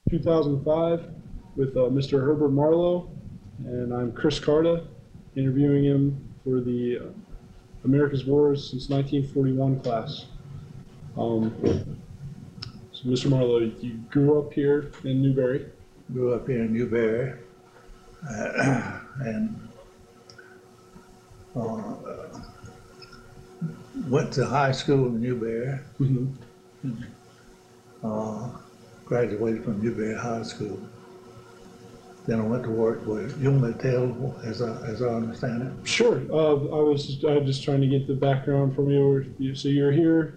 2005 with Mr. Herbert Marlowe, and I'm Chris Carta, interviewing him for the America's Wars since 1941 class. So Mr. Marlowe, you grew up here in Newberry. Grew up here in Newberry, and went to high school in Newberry. Graduated from Newberry High School. Then I went to work with Unitel, as I understand it. Sure. I was just trying to get the background from you. So you're here,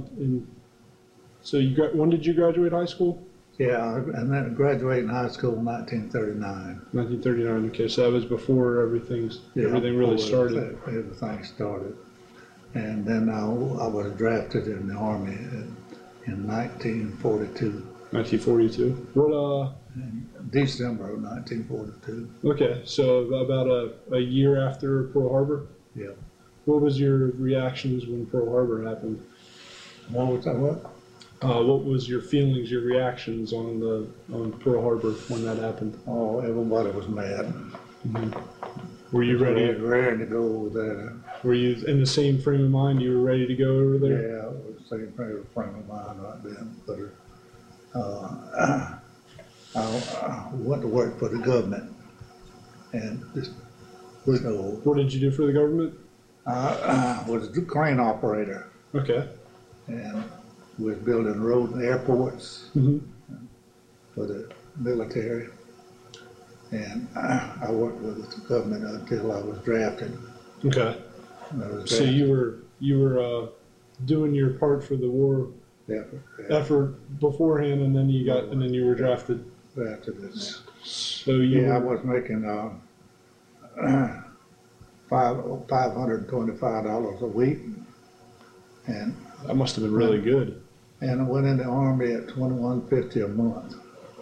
when did you graduate high school? Yeah, and then graduated in high school in 1939. 1939. Okay, so that was before everything really started. Everything started, and then I was drafted in the Army in 1942. 1942. What? In December of 1942. Okay, so about a year after Pearl Harbor. Yeah. What was your reactions when Pearl Harbor happened? What was that? What was your feelings, your reactions on Pearl Harbor when that happened? Oh, everybody was mad. Mm-hmm. Were you ready? Ready to go over there. Were you in the same frame of mind? You were ready to go over there? Yeah, it was the same frame of mind right then. But I went to work for the government, and just What did you do for the government? I was a crane operator. Okay. And was building roads and airports for the military. And I worked with the government until I was drafted. Okay. So you were doing your part for the war effort beforehand, and then you were drafted. So I was making $525 a week, and that must have been really good. And I went in the Army at $21.50 a month.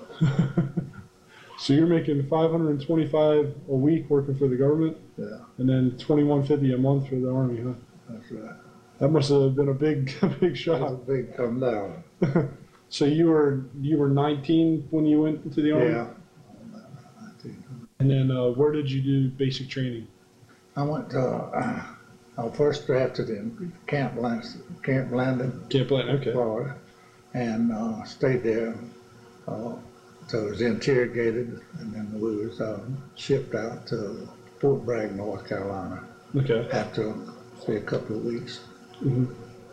So you're making $525 a week working for the government? Yeah. And then $21.50 a month for the Army, huh? That's right. That must have been a big shock. That's a big come down. So you were 19 when you went into the Army? Yeah. 19. And then where did you do basic training? I went to I was first drafted in Camp Blanding, Okay. Florida, and stayed there till I was interrogated, and then we was shipped out to Fort Bragg, North Carolina. Okay. After a couple of weeks, and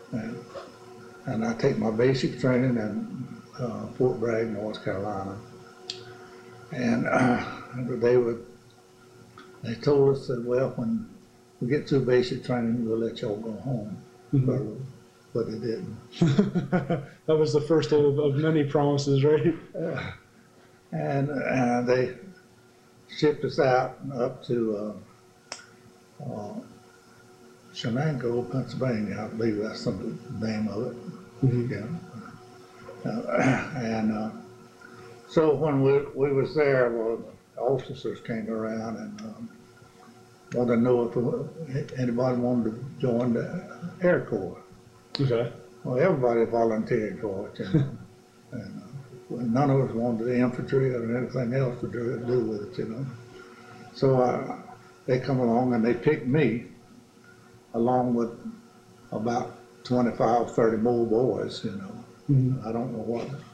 I take my basic training in Fort Bragg, North Carolina, and they told us that, well, when we get through basic training, we'll let y'all go home. But they didn't. That was the first of many promises, right? And they shipped us out up to Shenango, Pennsylvania. I believe that's the name of it. So when we was there, well, the officers came around and wanted to know if anybody wanted to join the Air Corps. Okay. Well, everybody volunteered for it, and none of us wanted the infantry or anything else to do with it, So they come along and they picked me, along with about 25, 30 more boys, I don't know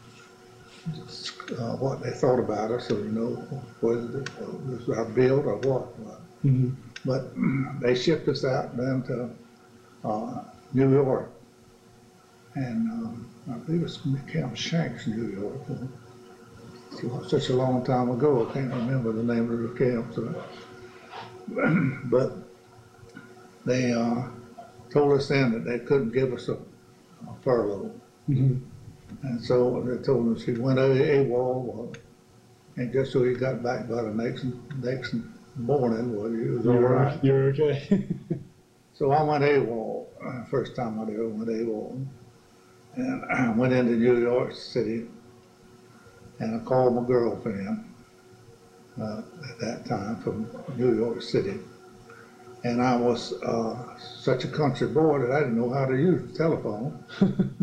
what they thought about us, or whether it was our build or what. But they shipped us out then to New York, and I believe it was Camp Shanks, New York. Such a long time ago, I can't remember the name of the camp. But they told us then that they couldn't give us a furlough. And so they told us he went AWOL, and just so he got back by the next morning, well, he was all right. You're okay. So I went AWOL, first time I ever went AWOL. And I went into New York City, and I called my girlfriend at that time from New York City. And I was such a country boy that I didn't know how to use the telephone.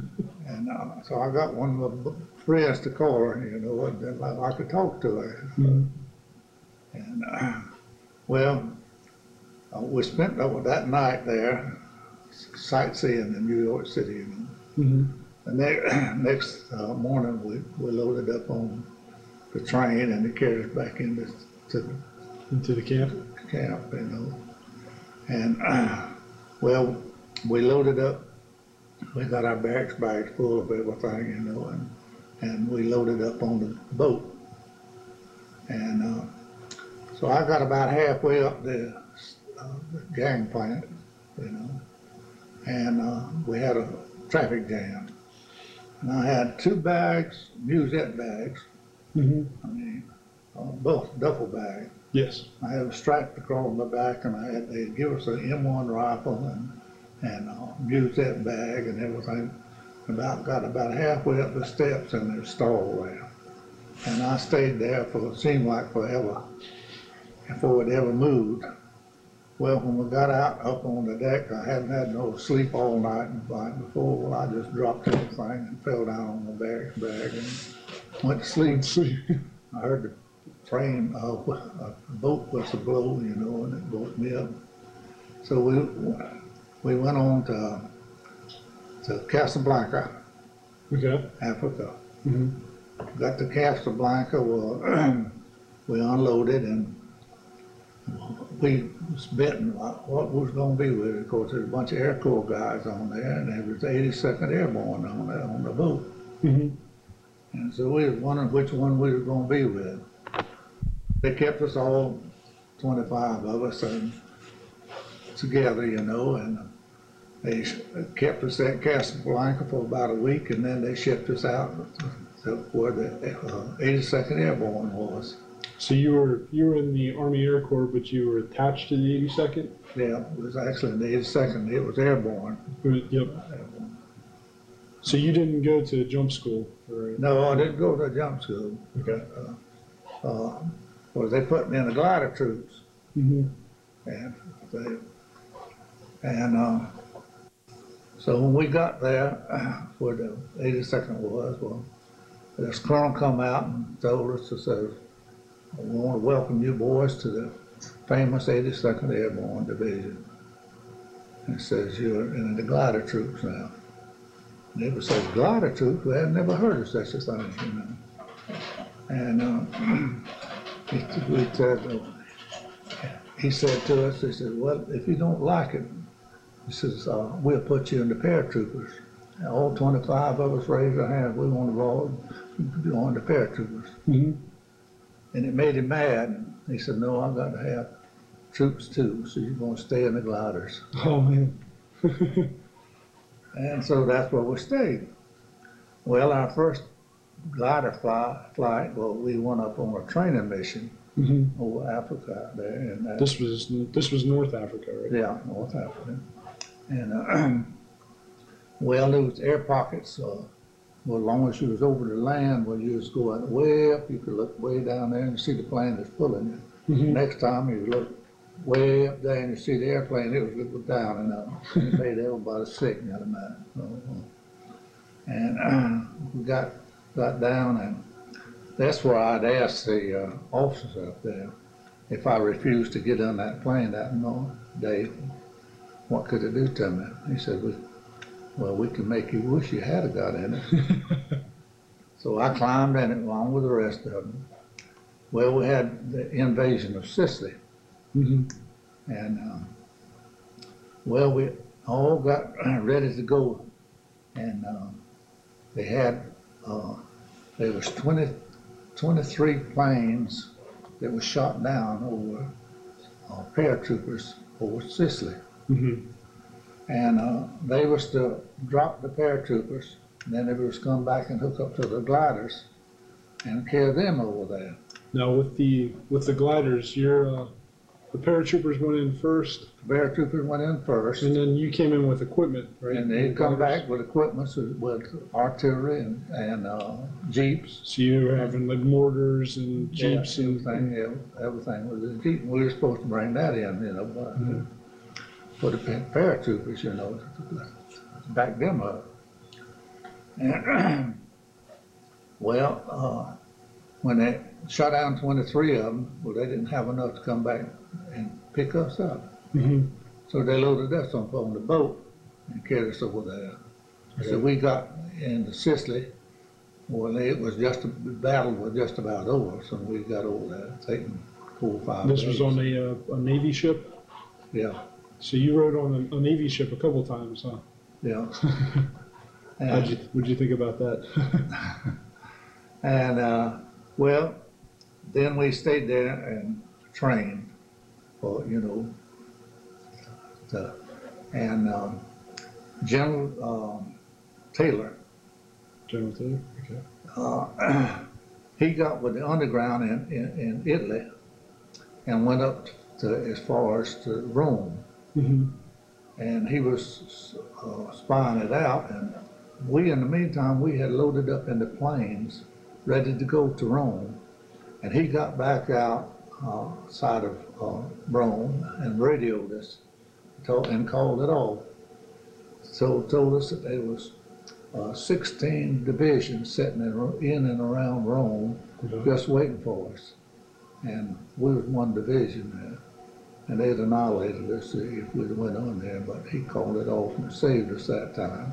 And so I got one of my friends to call her, you know, and then I could talk to her. Mm-hmm. And well, we spent that night there sightseeing in New York City, you know. Mm-hmm. And next morning we loaded up on the train and it carried us back into the camp, you know. And well, we loaded up. We got our barracks bags full of everything, you know, and we loaded up on the boat. And so I got about halfway up the gangplank, you know, and we had a traffic jam. And I had 2 bags, musette bags. Mm-hmm. I mean, both duffel bags. Yes. I had a strap across my back, and they'd give us an M1 rifle and musette bag and everything. Got about halfway up the steps in their stall there. And I stayed there for, it seemed like forever, before it ever moved. Well, when we got out up on the deck, I hadn't had no sleep all night before. Well, I just dropped everything and fell down on the barracks bag and went to sleep. I heard the train, a boat whistle blow, you know, and it woke me up. So we went on to Casablanca, Okay. Africa. Mm-hmm. Got to Casablanca, well, we unloaded and we was betting what was going to be with it. Of course, there's a bunch of Air Corps guys on there, and there was the 82nd Airborne on the boat. Mm-hmm. And so we was wondering which one we were going to be with. They kept us all, 25 of us, together, you know, and they kept us at Casablanca for about a week, and then they shipped us out to where the 82nd Airborne was. So you were in the Army Air Corps, but you were attached to the 82nd? Yeah, it was actually in the 82nd. It was airborne. Yep. Airborne. So you didn't go to jump school? Or... No, I didn't go to jump school. Okay. Well, they put me in the glider troops. Mm-hmm. And so when we got there, where the 82nd was, well, this colonel come out and told us, to say, we want to welcome you boys to the famous 82nd Airborne Division. And it says you're in the glider troops now. And it was says glider troops, we had never heard of such a thing, you know. And he said to us, he said, well, if you don't like it, he says, we'll put you in the paratroopers. And all 25 of us raised our hands, we want to join the paratroopers. Mm-hmm. And it made him mad. He said, no, I've got to have troops too, so you're going to stay in the gliders. Oh, man. And so that's where we stayed. Well, our first glider flight, well, we went up on a training mission over Africa out there. And this was North Africa, right? Yeah, North Africa. And well, there was air pockets. Well, as long as you was over the land, well, you just go out way up, you could look way down there and see the plane that's pulling you. Mm-hmm. Next time you look way up there and you see the airplane, it was looking down and up. It made everybody sick, you know. And we got down, and that's where I'd asked the officers up there if I refused to get on that plane that day, what could they do to me? He said, well, we can make you wish you had got in it. So I climbed in it along with the rest of them. Well, we had the invasion of Sicily. Mm-hmm. And, well, we all got ready to go. And they had, there was 23 planes that were shot down over paratroopers over Sicily. Mm-hmm. And they was to drop the paratroopers, and then they was come back and hook up to the gliders and carry them over there. Now with the gliders, the paratroopers went in first. The paratroopers went in first, and then you came in with equipment, right? And they come back with equipment, with artillery and jeeps. So you were having like mortars and jeeps and everything was a jeep. We were supposed to bring that in, you know, but for the paratroopers, you know, to back them up. And, well, when they shot down 23 of them, well, they didn't have enough to come back and pick us up. So they loaded us up on the boat and carried us over there. Okay. So we got into Sicily. Well, it was just, the battle was just about over, so we got over there, taking 4 or 5 days. This was on a Navy ship? Yeah. So you rode on a Navy ship a couple times, huh? Yeah. What'd you think about that? And, well, then we stayed there and trained for, General Taylor. General Taylor, okay. He got with the underground in Italy and went up to as far as to Rome. And he was spying it out, and we, in the meantime, we had loaded up into planes ready to go to Rome. And he got back out side of Rome and radioed us and called it off. So told us that there was 16 divisions sitting in and around Rome, just waiting for us. And we was one division there. And they'd annihilated us if we'd went on there, but he called it off and saved us that time.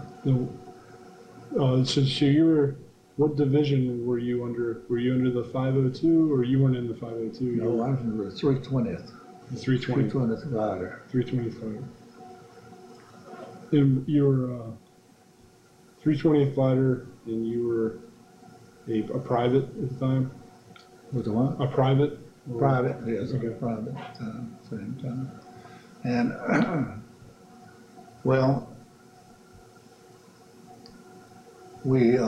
So you were, what division were you under? Were you under the 502, or you weren't in the 502? No, I was in the 320th. The 320th. 320th Glider. 320th Glider. And you were 320th Glider, and you were a private at the time? Was the what? A private? Private, yes, okay. Private at the time, same time. And, well, we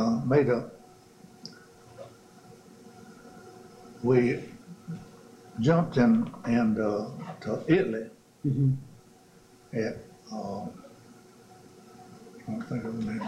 we jumped in to Italy at, I don't think of the name.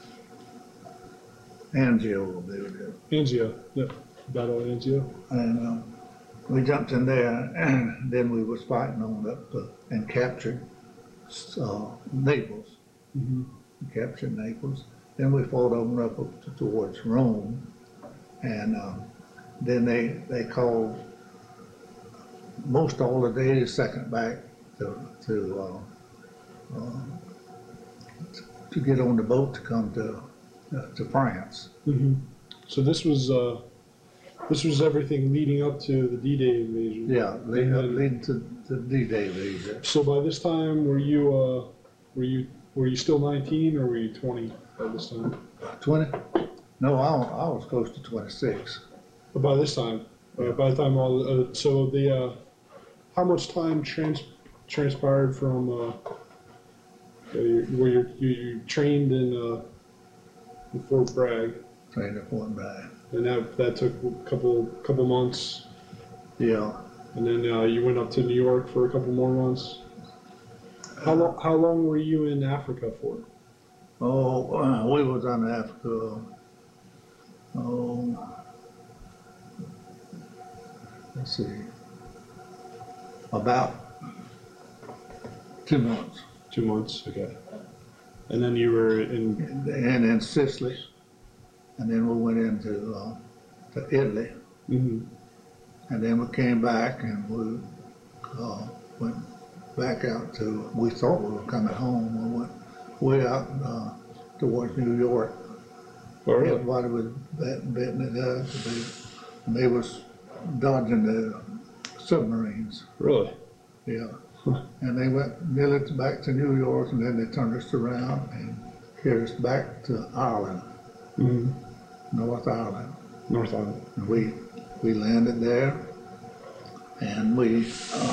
Anzio, I believe it is. Anzio, yep, Battle of Anzio. And we jumped in there, and then we was fighting on up and captured Naples. Captured Naples. Then we fought over up towards Rome, and then they called most all the days second back to get on the boat to come to France. So this was everything leading up to the D-Day invasion. Yeah, leading to the D-Day invasion. So by this time, were you still 19, or were you 20 by this time? 20? No, I was close to 26. But by this time, by the time how much time transpired from where you trained in Fort Bragg? Trained at Fort Bragg. And that took a couple months. Yeah. And then you went up to New York for a couple more months. How long were you in Africa for? Oh, we was in Africa. Let's see, about 2 months. 2 months, okay. And then you were in Sicily, and then we went into to Italy, and then we came back and we went back out to. We thought we were coming home. We went way out towards New York. Everybody was betting it up. They was dodging the submarines. Really? Yeah. And they went nearly back to New York, and then they turned us around and carried us back to Ireland, North Ireland. North Ireland. And we landed there, and we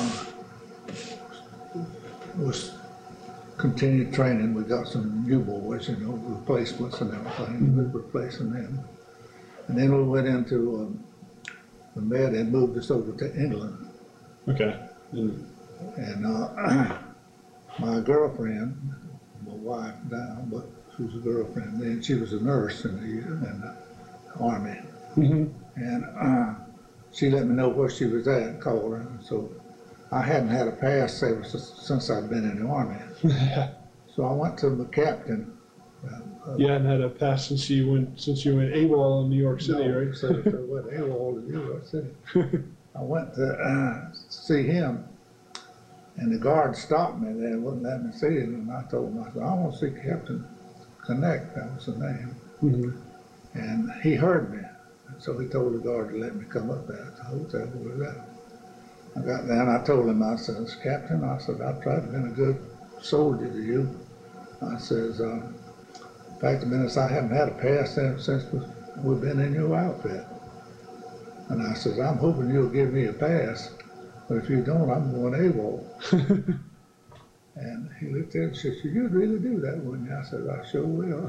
was continued training. We got some new boys, replacements and everything. We were replacing them, and then we went into the Med and moved us over to England. Okay. And my girlfriend, my wife now, but she was a girlfriend then. She was a nurse in the Army. And she let me know where she was at, called her. So I hadn't had a pass ever since I'd been in the Army. So I went to the captain You hadn't had a pass since you went AWOL in New York City, No, right? so I went AWOL in New York City. I went to see him, and the guard stopped me there, wouldn't let me see him, and I told him, I said, I want to see Captain Connect, that was the name. Mm-hmm. And he heard me, so he told the guard to let me come up there to the hotel with that. I got there and I told him, I says, Captain, I said, I've tried to be a good soldier to you. I says, in fact, the minute I haven't had a pass since we've been in your outfit. And I says, I'm hoping you'll give me a pass, but if you don't, I'm going AWOL. And he looked at it and said, you'd really do that, wouldn't you? I said, I sure will.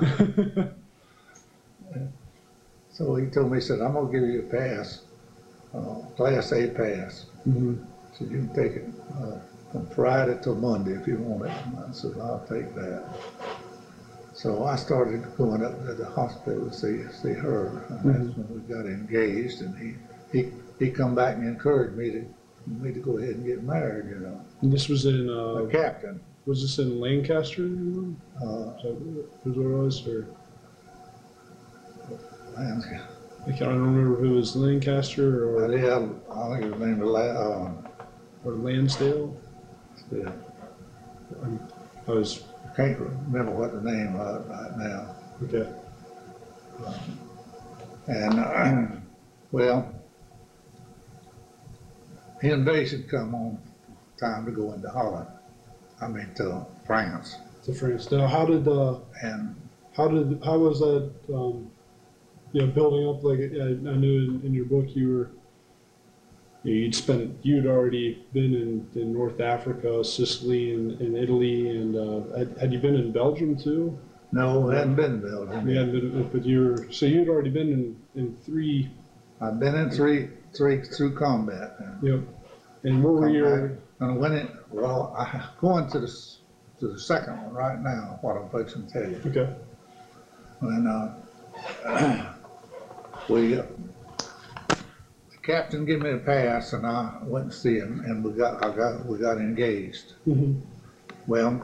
So he told me, he said, I'm going to give you a pass, Class A pass. Mm-hmm. So you can take it from Friday till Monday if you want it. And I said, I'll take that. So I started going up to the hospital to see her, and that's when we got engaged. And he come back and encouraged me to go ahead and get married, you know. And this was in A captain. Was this in Lancaster? Was that what it was, or Lancaster. I don't remember if it was Lancaster or Yeah, I think it was named or Lansdale. Yeah. I Can't remember what the name was right now. Okay. And well, he and Base had come on time to go into Holland. I mean to France. To France. Now, how was that? Building up like I knew in your book you'd already been in North Africa, Sicily, and Italy, and had you been in Belgium too? No, I hadn't been in Belgium. Yeah, but you'd already been in three. I've been in three through combat. Yep. And what were your? And when it I'm going to the second one right now. What I'm fixing to tell you. Okay. When the captain gave me a pass, and I went to see him, and we got engaged. Mm-hmm. Well,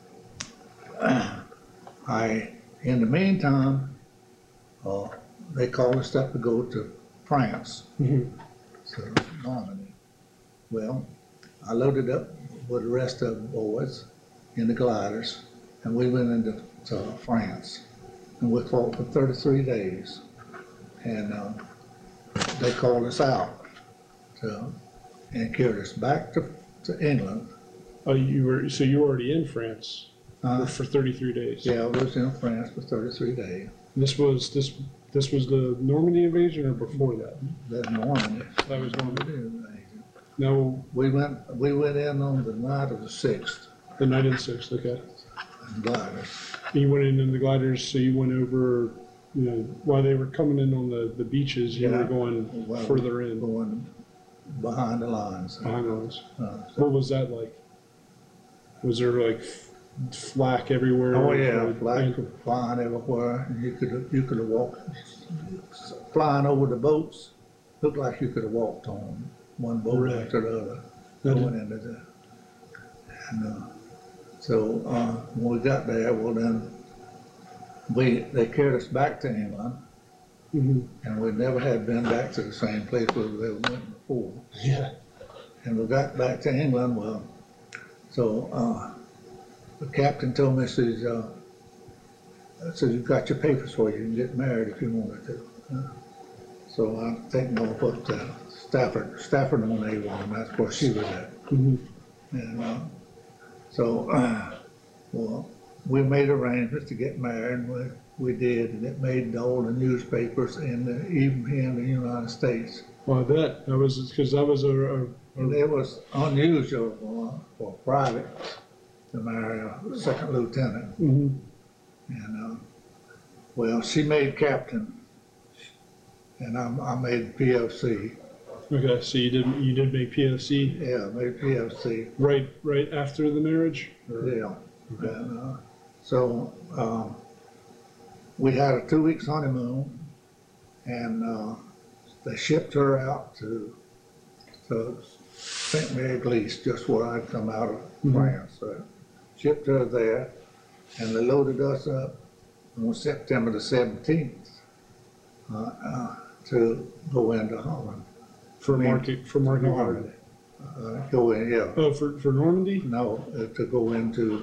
in the meantime, they called us up to go to France, Mm-hmm. to Normandy. Well, I loaded up with the rest of the boys in the gliders, and we went into France, and we fought for 33 days. And they called us out and carried us back to England. Oh, you were already in France for 33 days. Yeah, I was in France for 33 days. This was the Normandy invasion, or before that? That Normandy. That was Normandy. Invasion. No, we went in on the night of the 6th. The night of the 6th. Okay. Gliders. You went in the gliders, so you went over. While they were coming in on the beaches, you were going further in. Going behind the lines. Behind the lines. What was that like? Was there like flak everywhere? Oh yeah, flak flying everywhere. You could have walked, flying over the boats. Looked like you could have walked on one boat after the other, going into the. And so when we got there, well then. They carried us back to England, mm-hmm. and we never had been back to the same place where we went before. Yeah. And we got back to England, well, so the captain told me, says, you've got your papers where you can get married if you wanted to. So I taken off up to Stafford on Avon, that's where she was at. Mm-hmm. And well, we made arrangements to get married, and we did, and it made all the newspapers even here in the United States. Well, that was because that was It was unusual for a private to marry a second lieutenant. Mm-hmm. And well, she made captain, and I made PFC. Okay, so you did make PFC. Yeah, I made PFC. Right after the marriage. Yeah. Okay. And, so we had a 2 weeks honeymoon, and they shipped her out to St. Mary Glees, just where I'd come out of France. So shipped her there, and they loaded us up on September the 17th to go into Holland. For market Normandy. Go in, yeah. Oh, for Normandy? No, to go into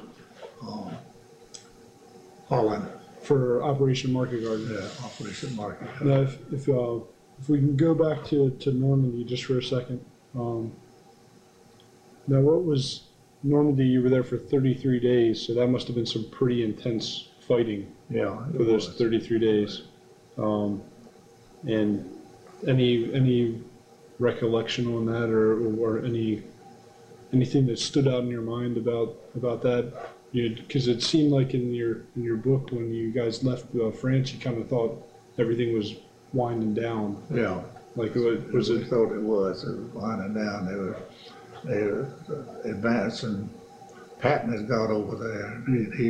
Holland. For Operation Market Garden. Yeah, Operation Market Garden. Now, if we can go back to Normandy just for a second. Now, what was Normandy? You were there for 33 days, so that must have been some pretty intense fighting. Yeah, for those 33 days. And any recollection on that, or anything that stood out in your mind about that? Because it seemed like in your book when you guys left France, you kind of thought everything was winding down. Yeah. Like we thought it was winding down. They were advancing. Patton had got over there.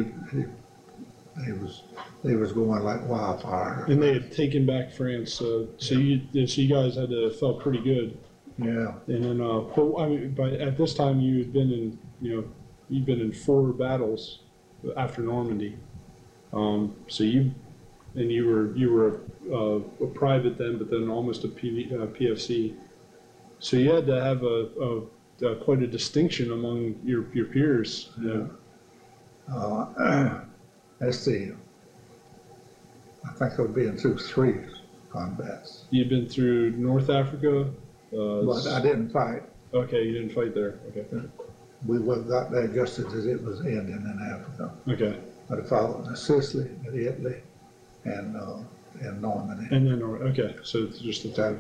They was going like wildfire. And they had taken back France, so you guys had to felt pretty good. Yeah. And then, but I mean, at this time you'd been in 4 battles after Normandy. So you were a private then, but then almost a PFC. So you had to have quite a distinction among your peers. Yeah. Let's see. I think I've been through 3 combats. You'd been through North Africa? But I didn't fight. Okay, you didn't fight there. Okay. We got there just as it was ending in Africa. Okay. But I fought in Sicily, in Italy, and Normandy. And then, okay, so it's just the time.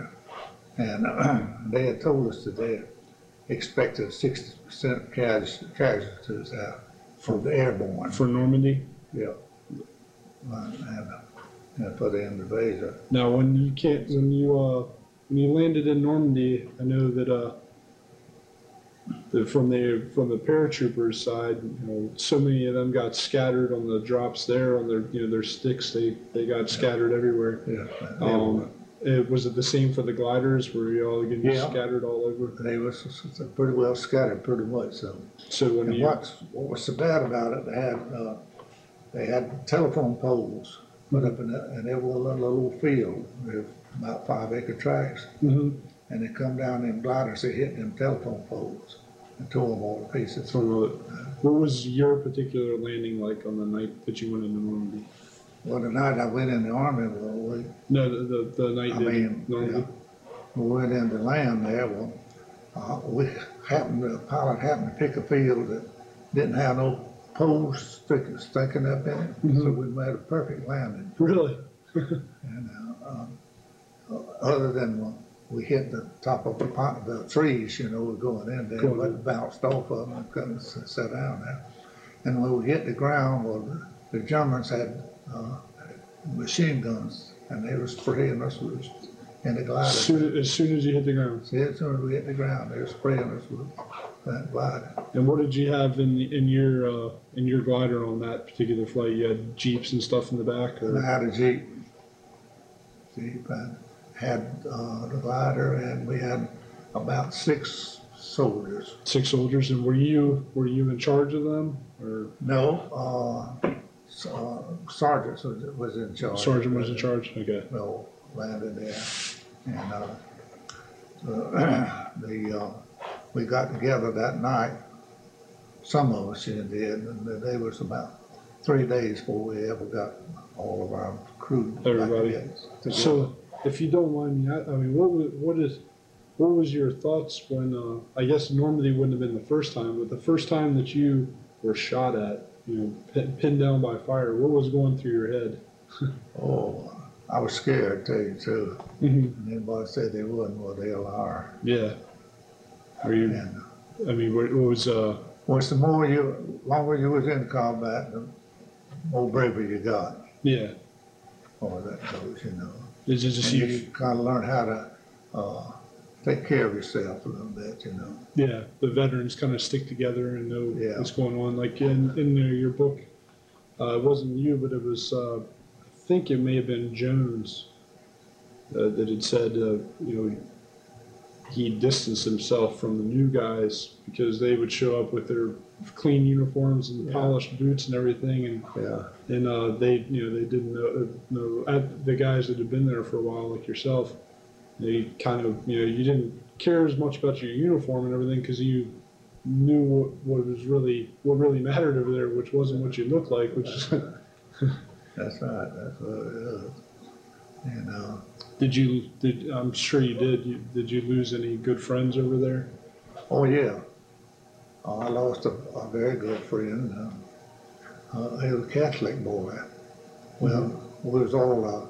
And they had told us that they expected 60% casualties out for the airborne. For Normandy? Yeah. And for the invasion. Now, when you landed in Normandy, I know that from the paratroopers side, so many of them got scattered on the drops there on their sticks. They got scattered everywhere. Yeah. Was it the same for the gliders? Were you all getting scattered all over? They were pretty well scattered, pretty much. So what was so bad about it? They had telephone poles put up in every little field. With about 5-acre tracts. Mm-hmm. And they come down in gliders, they hit them telephone poles and tore them all to pieces. What was your particular landing like on the night that you went into Normandy? Well, the night I went in the army, the night Normandy? Yeah, we went in to land there. Well, the pilot happened to pick a field that didn't have no poles sticking up in it, so we made a perfect landing. Really? And other than we hit the top of the trees, we're going in there, but bounced off of them and couldn't sit down there. And when we hit the ground, well, the Germans had machine guns, and they were spraying us in the glider. As soon as you hit the ground? See, as soon as we hit the ground, they were spraying us with that glider. And what did you have in your glider on that particular flight? You had Jeeps and stuff in the back? Or? I had a Jeep. I had the glider, and we had about 6 soldiers. 6 soldiers, and were you in charge of them, or no? Sergeant was in charge. Sergeant was in charge. Okay. No, landed there, and we got together that night. Some of us did, and there was about 3 days before we ever got all of our crew. Everybody. So, if you don't mind me, I mean, what was your thoughts when? I guess Normandy wouldn't have been the first time, but the first time that you were shot at, pinned down by fire, what was going through your head? Oh, I was scared, tell you the truth. Mm-hmm. Anybody said they wouldn't, well, they are. Yeah. Are you? And, I mean, what was? Well, the longer you was in combat, the more bravery you got. Yeah. Or that goes, Is it just you kind of learn how to take care of yourself a little bit, Yeah, the veterans kind of stick together and know what's going on. Like in your book, it wasn't you, but it was, I think it may have been Jones that had said, he distanced himself from the new guys because they would show up with their clean uniforms and polished boots and everything, and they they didn't know the guys that had been there for a while, like yourself. They kind of you didn't care as much about your uniform and everything because you knew what really mattered over there, which wasn't what you looked like, which is That's right. That's what it is. I'm sure you did. Did you lose any good friends over there? Oh yeah. I lost a very good friend. He was a Catholic boy. Well, we was all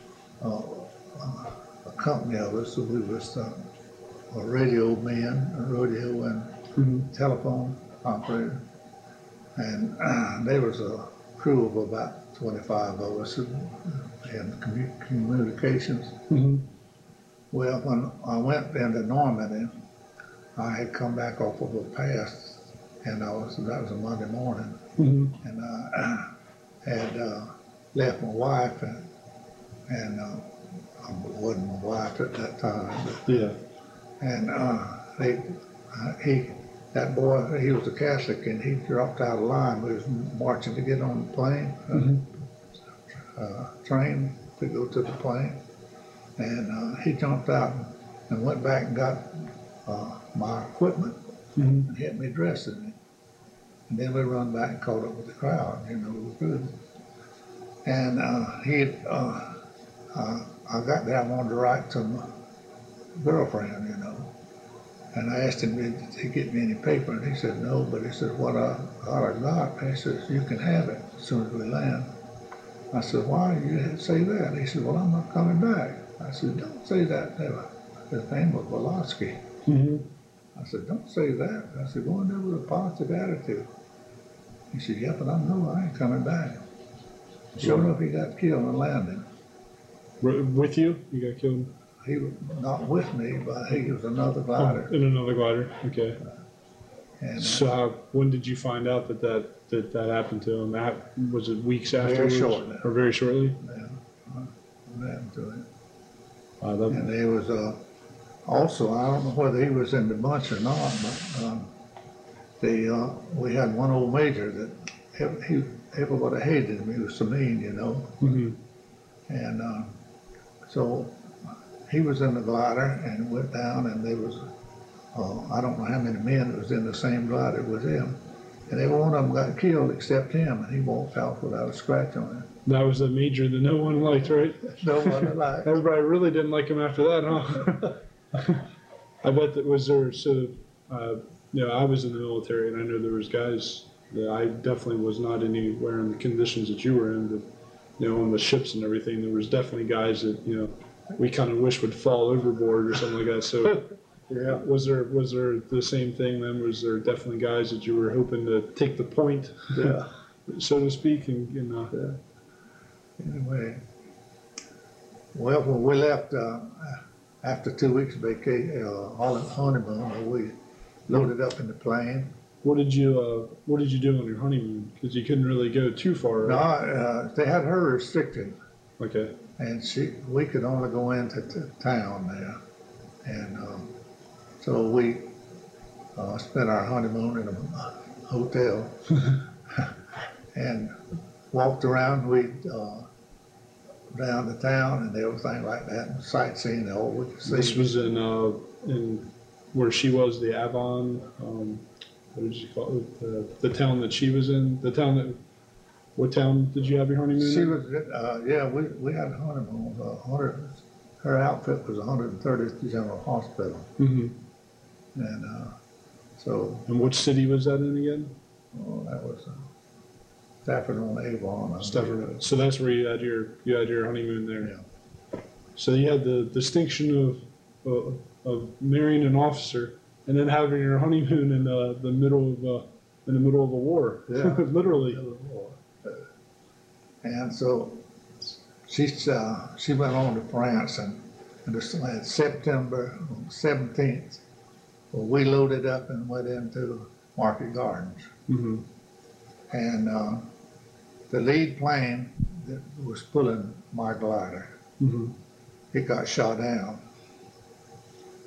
a company of us. So we was a radio man, a radio and telephone operator, and there was a crew of about 25 of us in communications. Well, when I went into Normandy, I had come back off of a pass, and that was a Monday morning, and I had left my wife, and I wasn't my wife at that time. But, and that boy, he was a Catholic, and he dropped out of line. We was marching to get on the plane, train to go to the plane, and he jumped out and went back and got my equipment and had me dressed in it. And then we run back and caught up with the crowd, it was good. And I got there, I wanted to write to my girlfriend, and I asked him, did he get me any paper? And he said, no, but he said, what I got, he says, you can have it as soon as we land. I said, why do you say that? He said, well, I'm not coming back. I said, don't say that. His name was Volosky. I said, don't say that. I said, go in there with a positive attitude. He said, yeah, but I know I ain't coming back. Sure enough, he got killed in landing. With you? You got killed? He was not with me, but he was another glider. In another glider, okay. And so when did you find out that happened to him? Was it weeks afterwards? Very shortly. Or very shortly? Yeah, what happened to him. And there was also, I don't know whether he was in the bunch or not, but we had one old major that everybody hated him. He was so mean, And so he was in the glider and went down, and there was, I don't know how many men that was in the same glider with him. And every one of them got killed except him, and he walked off without a scratch on him. That was a major that no one liked, right? No one liked. Everybody really didn't like him after that, huh? I bet that was there. So, I was in the military, and I know there was guys that I definitely was not anywhere in the conditions that you were in, but, on the ships and everything, there was definitely guys that, we kind of wish would fall overboard or something like that. So, yeah, was there the same thing then? Was there definitely guys that you were hoping to take the point, so to speak? Anyway, well, when we left after 2 weeks vacation, honeymoon, we loaded up in the plane. What did you do on your honeymoon? Because you couldn't really go too far, right? No, they had her restricted. Okay. And we could only go into town there, and so we spent our honeymoon in a hotel and walked around. We down the town and everything like that, and sightseeing all we could see. This was in where she was, the Avon. What did you call it? The town that she was in. What town did you have your honeymoon? She was. We had a honeymoon. Her outfit was 130th General Hospital. And so. And what city was that in again? Oh, that was Stafford-on-Avon. Stafford. So that's where you had your honeymoon there. Yeah. So you had the distinction of marrying an officer and then having your honeymoon in the middle of a war. Yeah. Literally. And so she went on to France, and September 17th, we loaded up and went into Market Gardens. And the lead plane that was pulling my glider, it got shot down.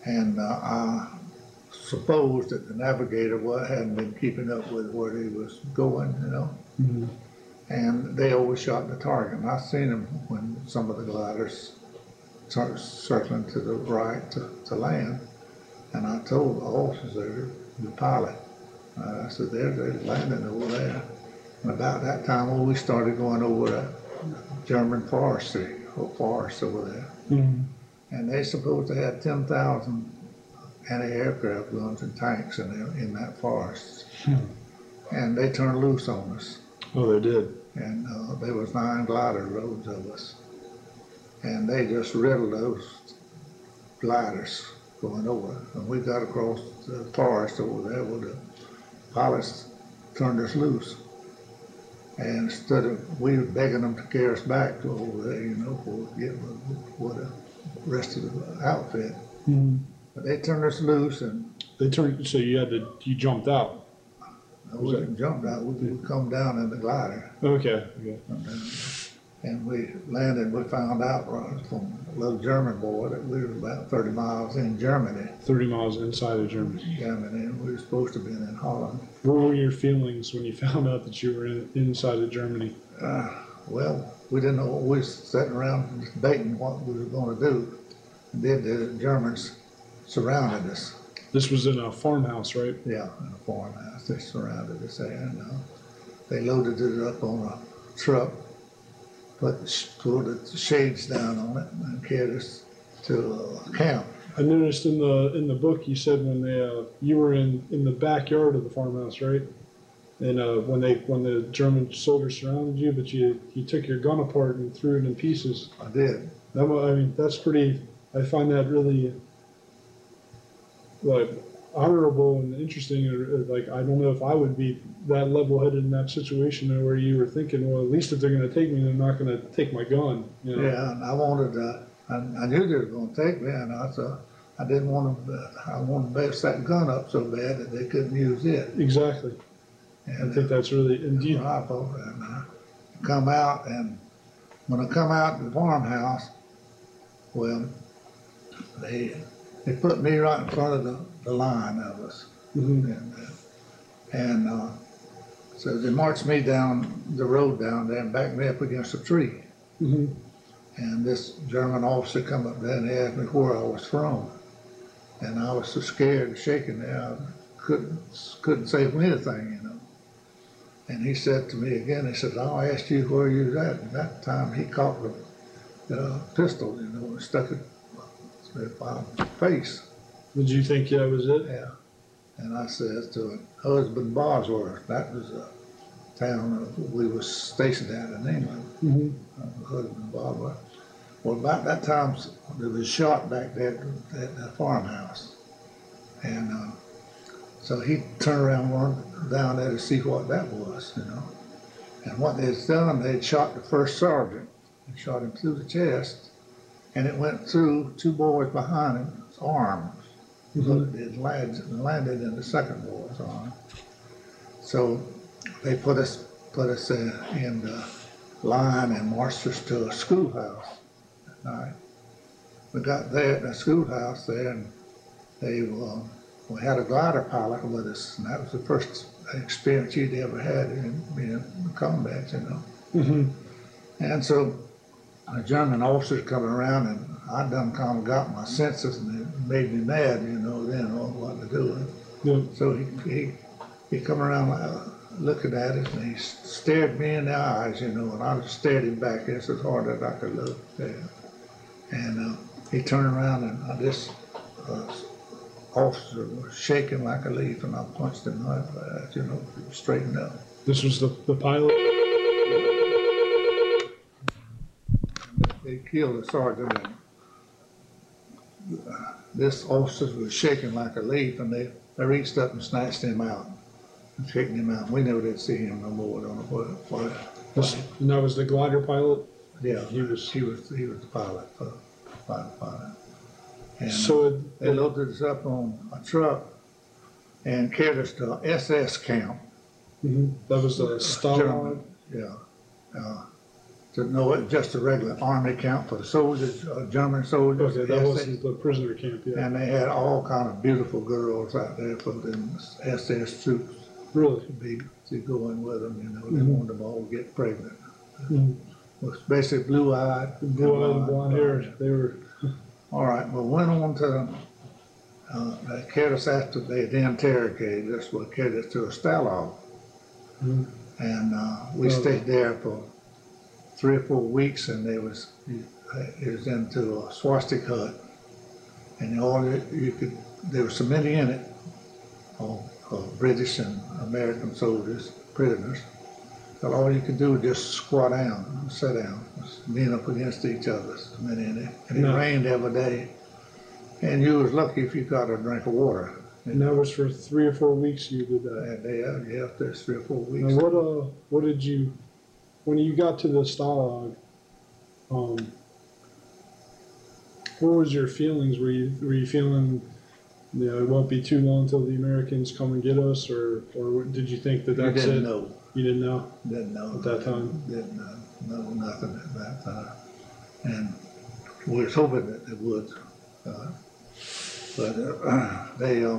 And I suppose that the navigator hadn't been keeping up with where he was going, you know. Mm-hmm. And they overshot the target. And I seen them when some of the gliders started circling to the right to land. And I told the officer, the pilot, I said, they're landing over there. And about that time, when we started going over the German forest over there. Mm-hmm. And they supposed to have 10,000 anti-aircraft guns and tanks in that forest. And they turned loose on us. Oh, they did. And there was 9 glider loads of us. And they just riddled those gliders going over. And we got across the forest over there where the pilots turned us loose. And instead of, we were begging them to carry us back to over there, you know, for the rest of the outfit. Mm-hmm. But they turned us loose and they turned, so you jumped out. We didn't jump out, we come down in the glider. Okay. And we landed, we found out from a little German boy that we were about 30 miles in Germany. 30 miles inside of Germany. And we were supposed to be in Holland. What were your feelings when you found out that you were inside of Germany? Well, we didn't know what we were sitting around debating what we were going to do. And then the Germans surrounded us. This was in a farmhouse, right? Yeah, in a farmhouse. They surrounded us there, and they loaded it up on a truck, pulled the shades down on it, and carried us to a camp. I noticed in the book you said when you were in the backyard of the farmhouse, right? And when the German soldiers surrounded you, but you took your gun apart and threw it in pieces. I did. I mean, that's pretty. I find that really like honorable and interesting. Like, I don't know if I would be that level-headed in that situation where you were thinking, well, at least if they're going to take me, they're not going to take my gun. You know? Yeah, and I wanted. I knew they were going to take me, and I didn't want to. I wanted to bust that gun up so bad that they couldn't use it. Exactly. And I think that's really indeed. Rifle, and I come out, and when I come out to the farmhouse, well, they put me right in front of the line of us, Mm-hmm. and so they marched me down the road down there and backed me up against a tree. Mm-hmm. And this German officer come up there and he asked me where I was from, and I was so scared and shaking there, I couldn't say anything, you know. And he said to me again, he said, "I'll ask you where you was at." And that time he caught the pistol, you know, and stuck it in my face. Did you think that was it? Yeah. And I said to husband Bosworth, that was a town we was stationed at in England. Mm-hmm. Husband Bosworth. Well, about that time there was a shot back there at the farmhouse, and so he turned around, went down there to see what that was, you know. And what they'd done, they'd shot the first sergeant. They shot him through the chest, and it went through 2 boys behind him's arms. Mm-hmm. It landed in the second boy's arm. So they put us in the line and marched us to a schoolhouse at night. We got there at the schoolhouse there, and we had a glider pilot with us, and that was the first experience he'd ever had in combat, you know. Mm-hmm. And so a German officer coming around, and I done kind of got my senses, and it made me mad, you know, then on what to do. Yeah. So he come around looking at us, and he stared me in the eyes, you know, and I just stared him back as hard as I could look there. And he turned around, and this officer was shaking like a leaf, and I punched him like that, you know, straightened up. This was the pilot? They killed the sergeant, and this officer was shaking like a leaf, and they reached up and snatched him out and shaking him out. We never did see him no more. Don't know what. And that was the glider pilot? Yeah, he was the pilot. Pilot. And so they loaded us up on a truck and carried us to SS camp. Mm-hmm. That was the Stalag? Yeah. to know it, just a regular army camp for the soldiers, German soldiers. Okay, that wasn't the prisoner camp yet. And they had all kind of beautiful girls out there for them SS troops. Really? To go in with them, you know, they wanted them all to get pregnant. Was basically blue-eyed. Blue-eyed and blonde hair. They were. All right, well, went on to, they carried us after they then interrogated us, well, carried us to a Stalag. And we stayed there for 3 or 4 weeks, and it was into a swastika hut. And all you could, there was so many in it, of British and American soldiers, prisoners, that all you could do was just squat down, sit down, lean up against each other, so many in it. And it rained every day. And you was lucky if you got a drink of water. And that was for 3 or 4 weeks you did that? And yeah, there's 3 or 4 weeks. Now what did you, when you got to the Stalag, what was your feelings? Were you feeling, you know, it won't be too long until the Americans come and get us, or did you think that that's it? You didn't know. You didn't know? Didn't know. At that time? Didn't know nothing at that time. And we was hoping that they would. But they I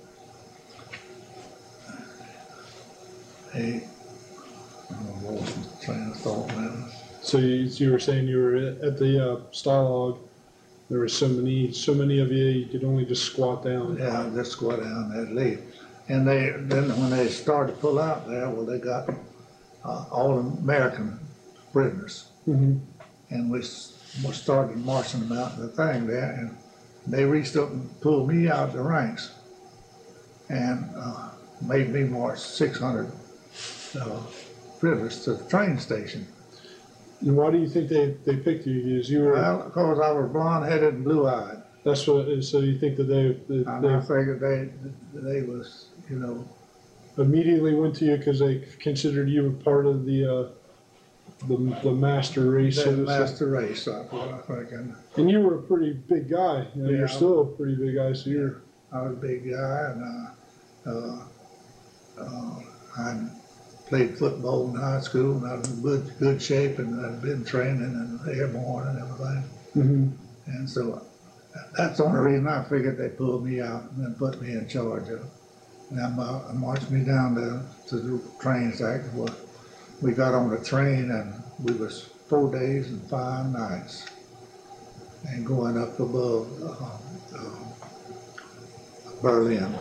lost my train of thought now. So you were saying you were at the Stalag. There were so many of you could only just squat down. Yeah, just squat down and leave. And then when they started to pull out there, well, they got all American prisoners. And we started marching them out to the thing there, and they reached up and pulled me out of the ranks and made me march 600 prisoners to the train station. And why do you think they picked you? Because you were. Well, because I was blonde-headed and blue-eyed. That's what. So you think that I figured they was, you know, immediately went to you because they considered you a part of the master race. The master race, that's what I think. And you were a pretty big guy. You know, yeah, you're still a pretty big guy. So you're. I was a big guy, and I played football in high school, and I was in good shape, and I'd been training and airborne and everything. And so that's the only reason I figured they pulled me out and then put me in charge of it. And I marched me down to the train track. Well, we got on the train, and we was 4 days and 5 nights, and going up above Berlin.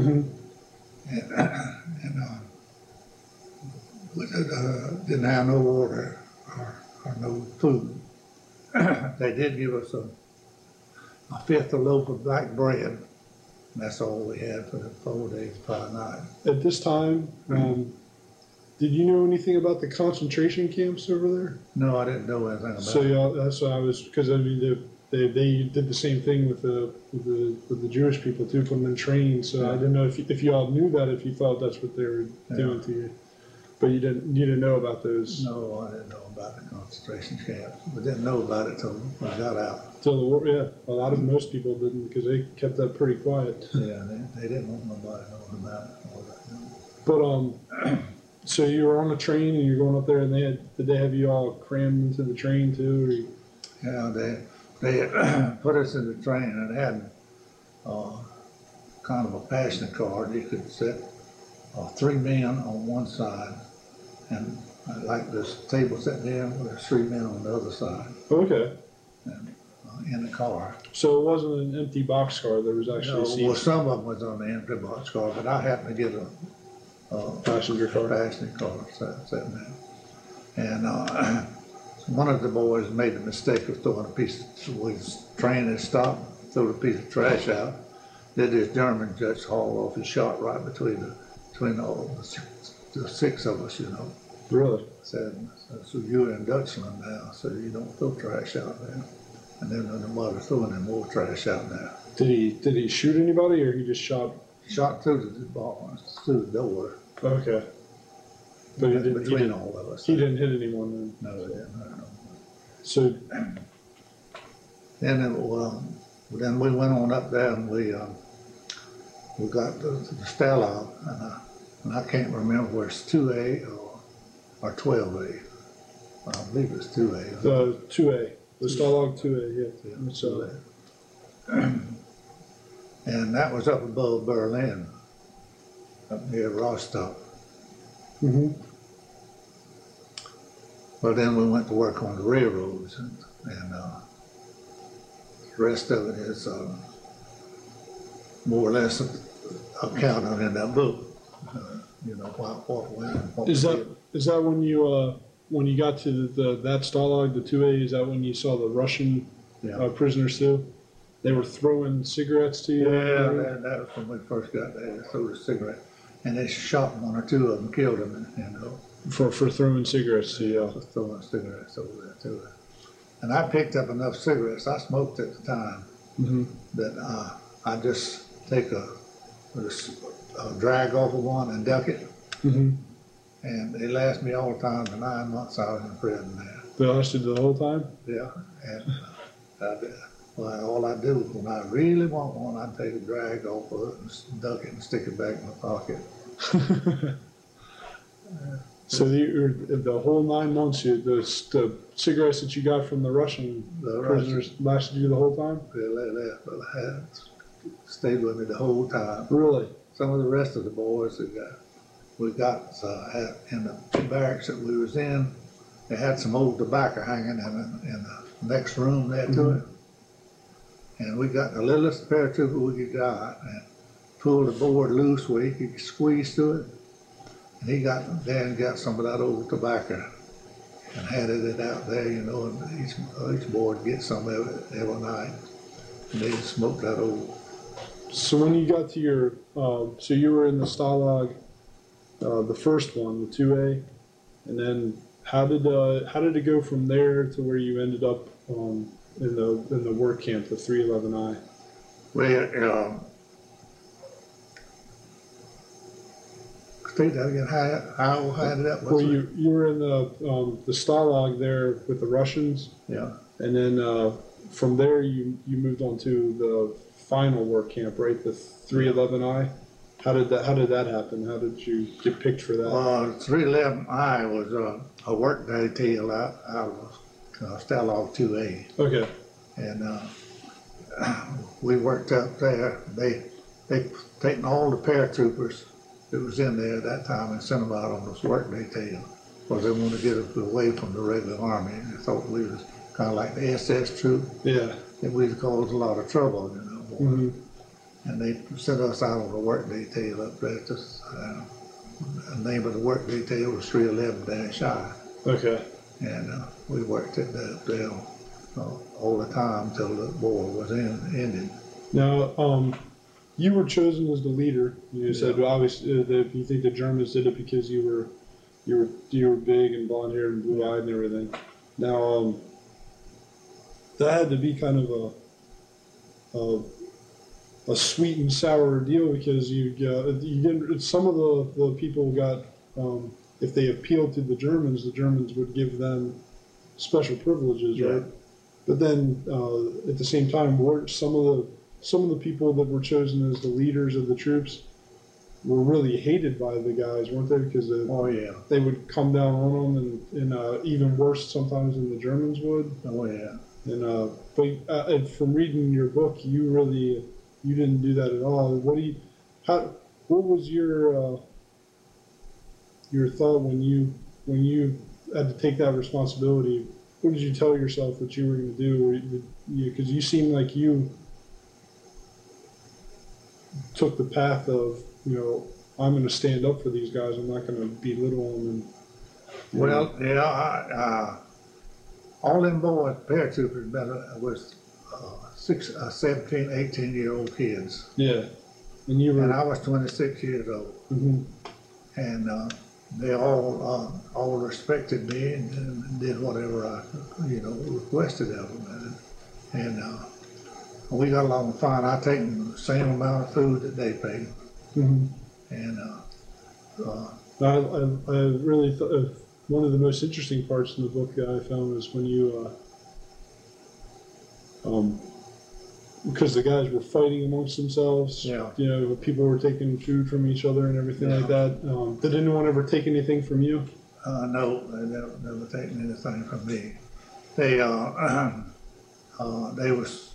We didn't have no water or no food. They did give us a fifth of a loaf of black bread. And that's all we had for the 4 days, 5 nights. At this time, did you know anything about the concentration camps over there? No, I didn't know anything about it. So yeah, that's why I was, because I mean they did the same thing with the Jewish people too, put them in trains. So I didn't know if you all knew that, if you thought that's what they were doing to you, but you didn't know about those. No, I didn't know about the concentration camps. We didn't know about it till we got out. Till the war, yeah. A lot of most people didn't, because they kept that pretty quiet. Yeah, they didn't want nobody knowing about it. All that. But so you were on a train and you're going up there, and did they have you all crammed into the train too? Or Yeah, they put us in the train, and it had kind of a passenger car. You could sit 3 men on one side, and like this table sitting there, there's 3 men on the other side. Okay. And, in the car. So it wasn't an empty boxcar. There was actually seats. Well, some of them was on the empty boxcar, but I happened to get a passenger car sitting there. And one of the boys made the mistake of throwing a piece of, his train had stopped, threw a piece of trash out. Did this German just haul off, he shot right between all the 6 of us, you know. Really? Said, so you're in Dutchland now, so you don't throw trash out there. And then the mother throwing any more trash out there. Did he shoot anybody, or he just shot? Shot through the door. Okay. But between all of us. He didn't hit anyone then? No, he didn't. No. So then we went on up there, and we got to the Stalag, and I can't remember where it's 2A or 12A. I believe it's 2A. The 2A, the Stalag 2A, yeah. Yeah, It's, 2A. And that was up above Berlin, up near Rostock. mm-hmm. Well, then we went to work on the railroads, and the rest of it is more or less accounted in that book. You know, what Is that when you got to that Stalag, the 2A, is that when you saw the Russian prisoners too? They were throwing cigarettes to you? Yeah, that was when we first got there. They threw a cigarette. And they shot one or two of them, killed them, you know. For throwing cigarettes to you? For throwing cigarettes over there too. And I picked up enough cigarettes. I smoked at the time that I just take a drag off of one and duck it. And they last me all the time. The 9 months I was in prison there. They lasted the whole time? Yeah. And all I do is when I really want one, I take a drag off of it and duck it and stick it back in my pocket. So the whole 9 months, the cigarettes that you got from the Russian prisoners lasted you the whole time? They stayed with me the whole time. Really? Some of the rest of the boys we got in the barracks that we was in, they had some old tobacco hanging in the next room there to it. And we got the littlest paratrooper we could got and pulled the board loose where he could squeeze through it. And he got there and got some of that old tobacco and handed it out there, you know, and each board get some of it every night. And they'd smoke that old. So when you got to your, so you were in the Stalag, the first one, the 2A, and then how did it go from there to where you ended up in the work camp, the 311I? Well, state that again. How I ended up? Well, you were in the Stalag there with the Russians. Yeah. And then from there you moved on to the final work camp, right? The 311I. How did that happen? How did you get picked for that? 311I was a work detail out of Stalag 2A. Okay. And we worked up there. They taken all the paratroopers that was in there at that time and sent them out on this work detail because they wanted to get us away from the regular army. They thought we was kind of like the SS troop. Yeah. And we'd caused a lot of trouble, you know. And they sent us out on the work detail up there. The name of the work detail was 311-I. Okay. And we worked it up there all the time till the war was ended. Now, you were chosen as the leader. You said, well, obviously, that you think the Germans did it because you were big and blonde haired and blue eyed and everything. Now, that had to be kind of a sweet and sour deal because you didn't. Some of the people got, if they appealed to the Germans would give them special privileges, right? But then at the same time, some of the people that were chosen as the leaders of the troops were really hated by the guys, weren't they? Because they would come down on them, and even worse sometimes than the Germans would. Oh yeah. And but from reading your book, you didn't do that at all. What was your thought when you had to take that responsibility? What did you tell yourself that you were going to do? Because you seemed like you took the path of, I'm going to stand up for these guys. I'm not going to belittle them. Well, all them boys, paratroopers, was 17, 18-year-old kids. Yeah. And I was 26 years old. And they all respected me and did whatever I, requested of them. And we got along fine. I take the same amount of food that they paid. And I really thought one of the most interesting parts in the book that I found was when you, because the guys were fighting amongst themselves. Yeah. People were taking food from each other and everything like that. Did anyone ever take anything from you? No, they never taken anything from me. They they was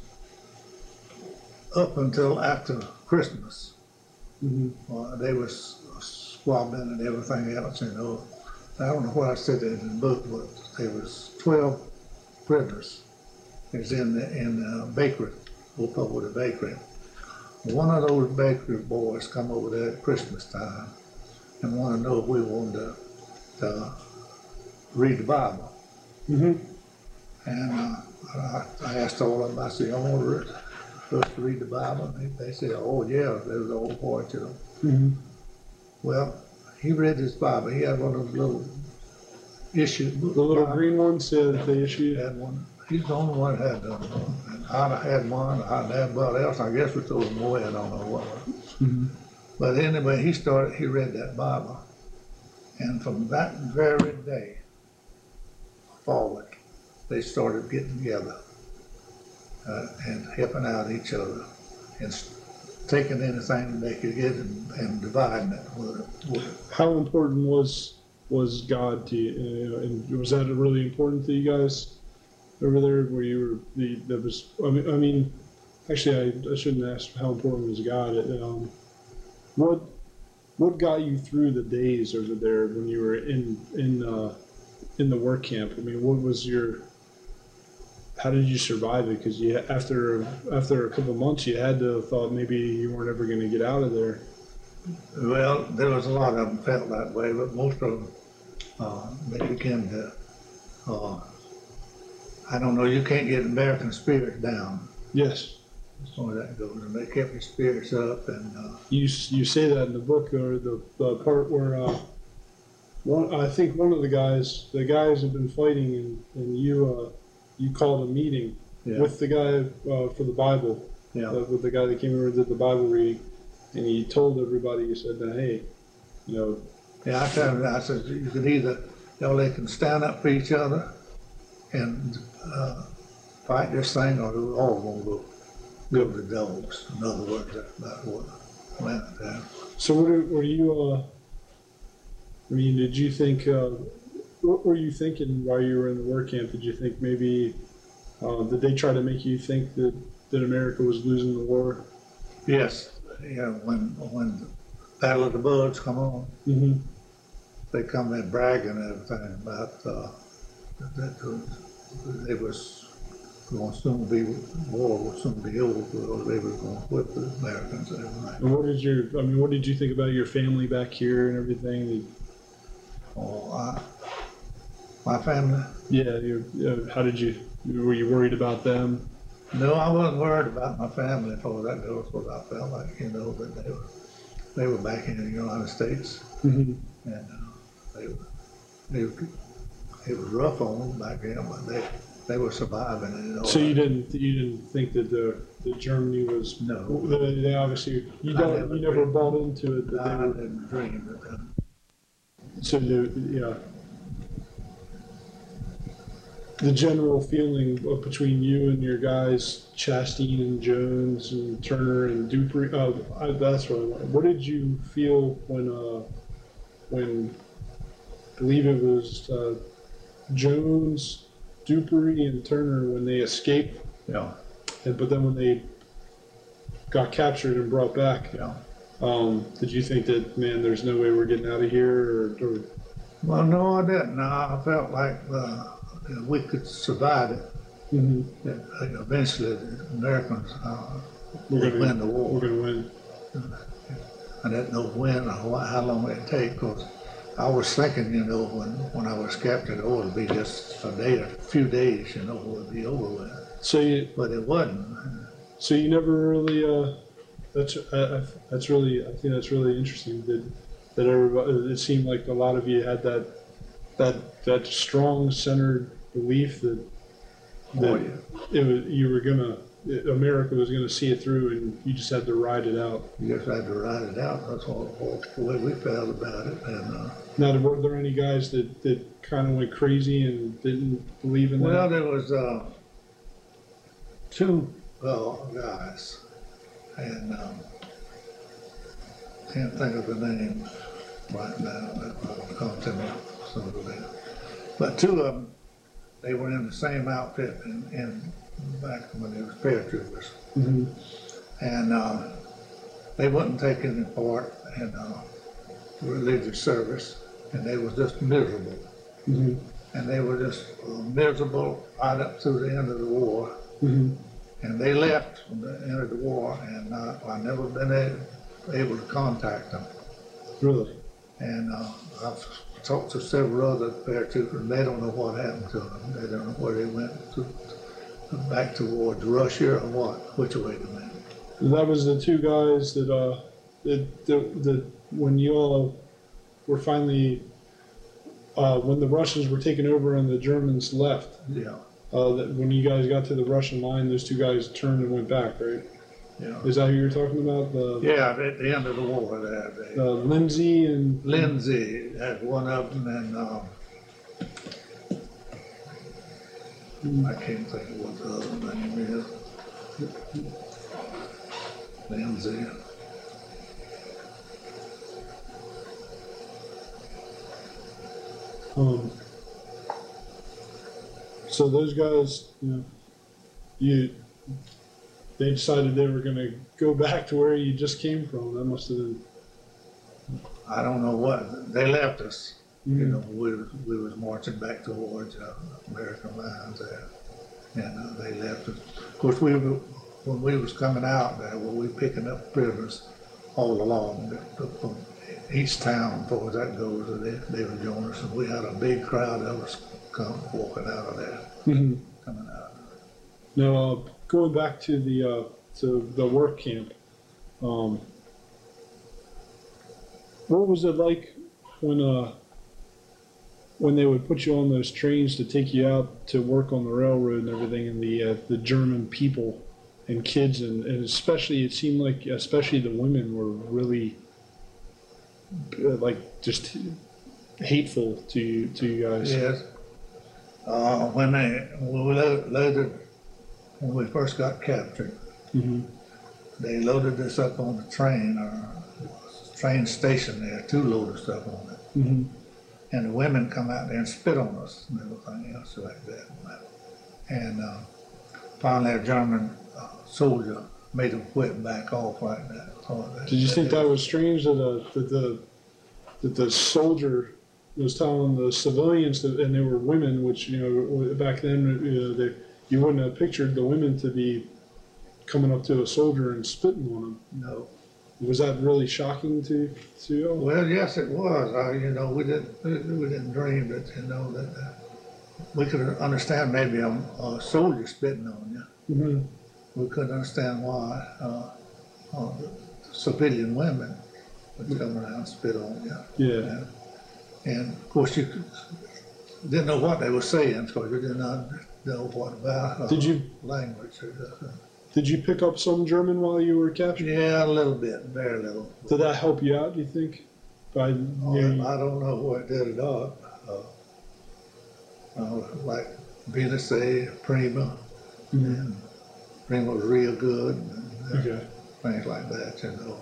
up until after Christmas. They was squabbling and everything else, you know. I don't know what I said in the book, but there was 12 prisoners. It was in the bakery, up over the bakery. One of those bakery boys come over there at Christmas time and wanted to know if we wanted to read the Bible. And I asked all of them, I said, y'all want us to read the Bible? And they said, oh yeah, there was an old boy to them. Well, he read his Bible. He had one of those little issue. The little green ones that they issued? Had one. He's the only one that had done one. And I'd have had one, I'd have everybody else. I guess we told him away, I don't know what. But anyway, he read that Bible. And from that very day forward, they started getting together and helping out each other and taking anything they could get and dividing it. How important was God to you? And was that really important to you guys over there where you were? I mean, actually, I shouldn't ask how important was God. What got you through the days over there when you were in the work camp? I mean, how did you survive it? Because after a couple of months, you had to have thought maybe you weren't ever going to get out of there. Well, there was a lot of them felt that way, but most of them, they began to, I don't know, you can't get American spirits down. Yes. That's the way that goes, and they kept your spirits up. And you say that in the book, or the part where I think one of the guys have been fighting, and you called a meeting with the guy for the Bible, with the guy that came over and did the Bible reading, and he told everybody, he said, hey, you know. Yeah, I told him, I said, you can either, they can stand up for each other and fight this thing, or we're all going to go to the dogs. In other words, that's about what I meant there. So were you, I mean, did you think, what were you thinking while you were in the work camp? Did you think maybe, did they try to make you think that America was losing the war? Yes. Yeah, when the Battle of the Bulge come on, they come in bragging and everything about that they was going to soon be, war will soon be over, because they were going to whip the Americans and everything. And what did you think about your family back here and everything? My family? Yeah, were you worried about them? No, I wasn't worried about my family for that. That was what I felt like, you know, that they were back in the United States. And it was rough on them back then, but they were surviving it. You know. So you didn't think that the Germany was, no. They obviously, you never bought into it. I didn't dream of them. So the general feeling between you and your guys, Chastain and Jones and Turner and Dupree, that's what I wanted. What did you feel when I believe it was Jones, Dupree, and Turner, when they escaped? Yeah. But then when they got captured and brought back, did you think that, man, there's no way we're getting out of here? Or... Well, no, I didn't. No, I felt like we could survive it. Eventually, the Americans would win the war. We're going to win. I didn't know when or how long it'd take, because I was thinking, you know, when I was captured, it would be just a day or a few days, you know, it would be over with. But it wasn't. So you never really, I think that's really interesting that everybody, it seemed like a lot of you had that strong centered belief that America was gonna see it through, and you just had to ride it out. You just had to ride it out. That's the way we felt about it. And now, were there any guys that kind of went crazy and didn't believe in that? Well, there was two guys, and can't think of the name right now. That will come to me some of them. But two of them, they were in the same outfit in back when they was paratroopers. Mm-hmm. And they wouldn't take any part in religious service, and they was just miserable. Mm-hmm. And they were just miserable right up to the end of the war. Mm-hmm. And they left from the end of the war, and I've never been able to contact them. Really? And I've talked to several other paratroopers, and they don't know what happened to them. They don't know where they went back towards Russia or what, which way they went. That was the two guys that when you all were finally, when the Russians were taken over and the Germans left. Yeah. That when you guys got to the Russian line, those two guys turned and went back, right? Yeah. Is that who you're talking about? Yeah, at the end of the war, Lindsay and Lindsay had one of them, and I can't think of what the other name is. Lindsay. So those guys, they decided they were going to go back to where you just came from. That must have been. I don't know what they left us. Mm-hmm. You know, we was marching back towards American lines there, and they left us. Of course, when we was coming out there, we picking up prisoners all along from each town, as far as that goes. They would join us, and we had a big crowd of us come walking out of there, Mm-hmm. coming out. Now, going back to the work camp, what was it like when they would put you on those trains to take you out to work on the railroad and everything, and the German people and kids, and especially it seemed like especially the women were really like just hateful to you guys. Yes. When we first got captured, Mm-hmm. they loaded us up on the train, train station there, two loaded stuff on it. Mm-hmm. And the women come out there and spit on us and everything else like that. And finally a German soldier made them quit and back off like that. Did you think that was strange that the soldier was telling the civilians that, and they were women, which back then you wouldn't have pictured the women to be coming up to a soldier and spitting on him? No. Was that really shocking to you? Well, yes, it was. We didn't dream that that we could understand maybe a soldier spitting on you. Mm-hmm. We couldn't understand why civilian women would come around and spit on you. Yeah. And of course you didn't know what they were saying because you did not know what about language. Did you pick up some German while you were captured? Yeah, a little bit, very little. Did that help you out, do you think? I don't know what it did at all. Like Venus Prima, Mm-hmm. and Prima was real good, and Okay. things like that,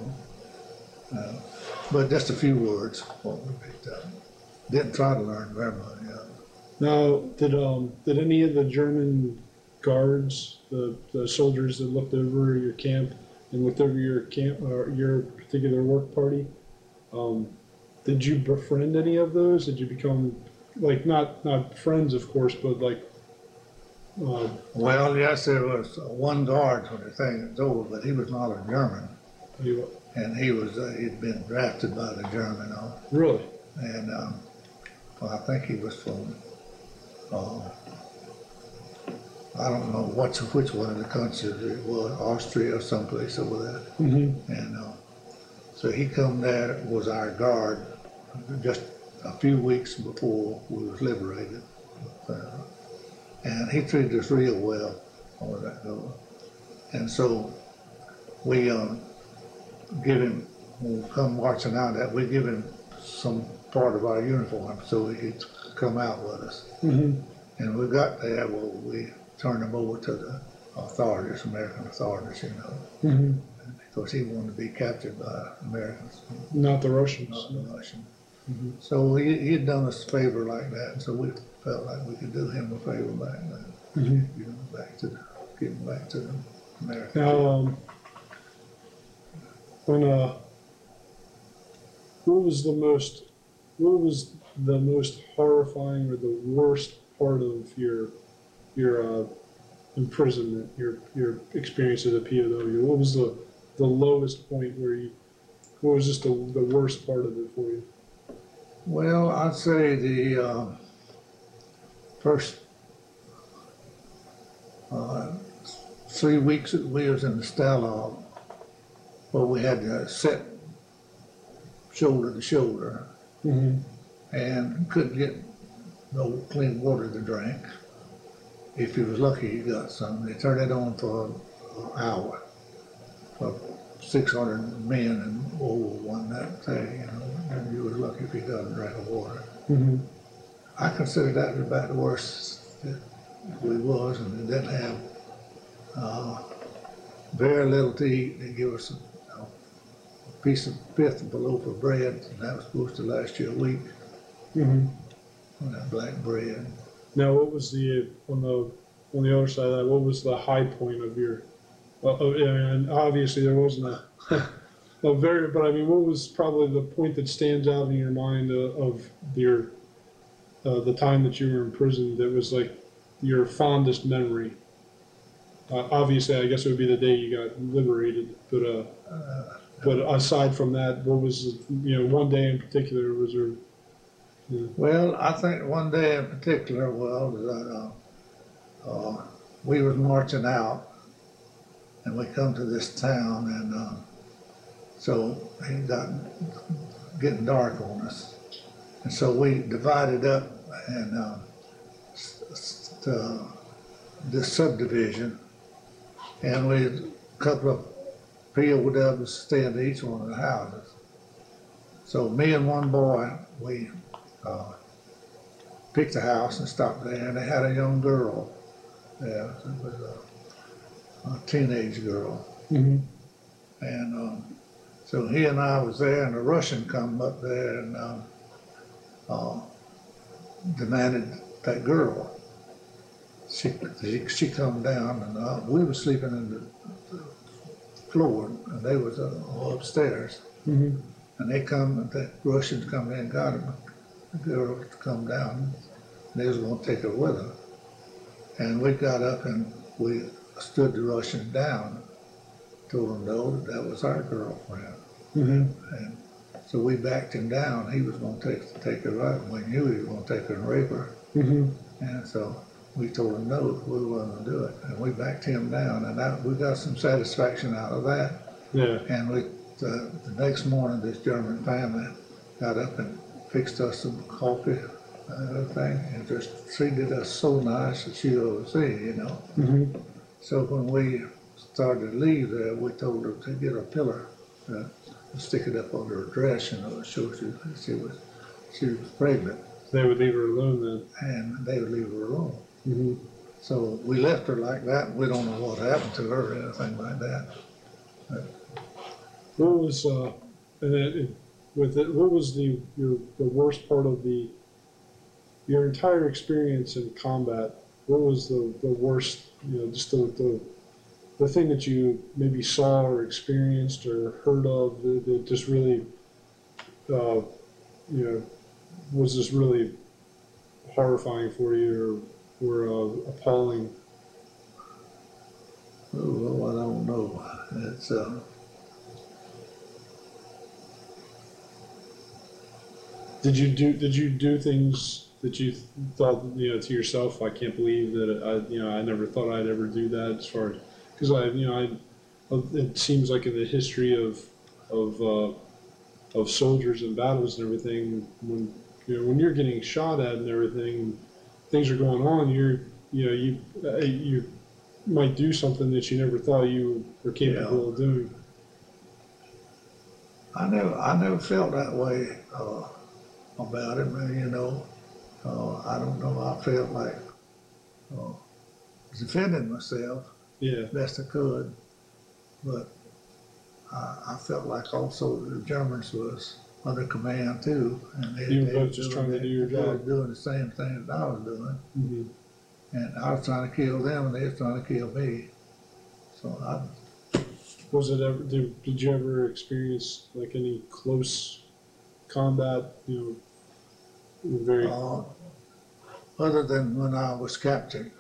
But just a few words, what we picked up. Didn't try to learn very much. Now, did any of the German guards, the soldiers that looked over your camp and looked over your camp or your particular work party, did you befriend any of those? Did you become like not friends, of course, but like? Well, yes, there was one guard when the thing was over, but he was not a German, and he'd been drafted by the German. Really? And I think he was from. I don't know which one of the countries it was, Austria or someplace over there. Mm-hmm. And so he come there, was our guard, just a few weeks before we was liberated. And he treated us real well, all of that goes. And so we give him, when we come marching out, that we give him some part of our uniform so he could come out with us. Mm-hmm. And we got there, we turned him over to the authorities, American authorities, Mm-hmm. because he wanted to be captured by Americans. Not the Russians. Not the Russians. So he'd done us a favor like that, and so we felt like we could do him a favor back then. You know, get him back to the America. Now, when what was the most horrifying or the worst part of your imprisonment, your experience as a POW? What was the lowest point what was just the worst part of it for you? Well, I'd say the first 3 weeks that we was in the Stalag, where we had to sit shoulder to shoulder, and couldn't get no clean water to drink. If you was lucky, you got some. They turned it on for an hour for 600 men in World War I that day, you know, and you was lucky if you got a drink of water. I consider that about the worst that we was, and we didn't have very little to eat. They give us a piece of fifth of a loaf of bread, and that was supposed to last you a week. That black bread. Now, what was on the other side of that? What was the high point of your? And obviously there wasn't a very, but I mean, what was probably the point that stands out in your mind of your the time that you were in prison that was like your fondest memory? Obviously, I guess it would be the day you got liberated, but aside from that, what was, one day in particular, was there? Well, I think one day in particular, we was marching out, and we come to this town, and so it got getting dark on us, and so we divided up and this subdivision, and we had a couple of POWs staying in each one of the houses. So me and one boy, we picked a house and stopped there, and they had a young girl there. It was a teenage girl. And so he and I was there, and a Russian come up there and demanded that girl. She come down, and we were sleeping in the floor, and they was upstairs. And the Russians come in and got him, the girl to come down. And they was going to take her with her. And we got up and we stood the Russians down, told them no, that was our girlfriend. And so we backed him down. He was going to take her out. We knew he was going to take her and rape her. And so we told him no, we weren't going to do it. And we backed him down, and we got some satisfaction out of that. And the next morning, this German family got up and fixed us some coffee and everything, and just treated us so nice that you ever see, So when we started to leave there, we told her to get a pillar, stick it up under her dress, to show she was pregnant. They would leave her alone then. And they would leave her alone. So we left her like that, and we don't know what happened to her or anything like that. What was what was the worst part of your entire experience in combat? What was the worst? Just the thing that you maybe saw or experienced or heard of that just really, was just really horrifying for you or appalling? Oh, well, I don't know. It's Did you do things that you thought, to yourself, I can't believe that I never thought I'd ever do that, as far as, because it seems like in the history of soldiers and battles and everything, when you're getting shot at and everything, things are going on, you might do something that you never thought you were capable of doing. I never felt that way about it, I don't know. I felt like defending myself best I could, but I felt like also the Germans was other command too. And You were both just trying to do your they were job. doing the same thing that I was doing. Mm-hmm. And I was trying to kill them, and they were trying to kill me. So Was it ever? Did you ever experience like any close combat? You know, very. other than when I was captured,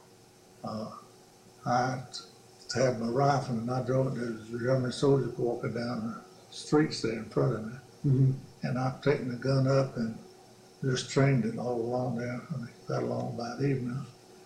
I had my rifle and I drove. There was German soldiers walking down the streets there in front of me, Mm-hmm. and I've taken the gun up and just trained it all along there. And it got along about evening.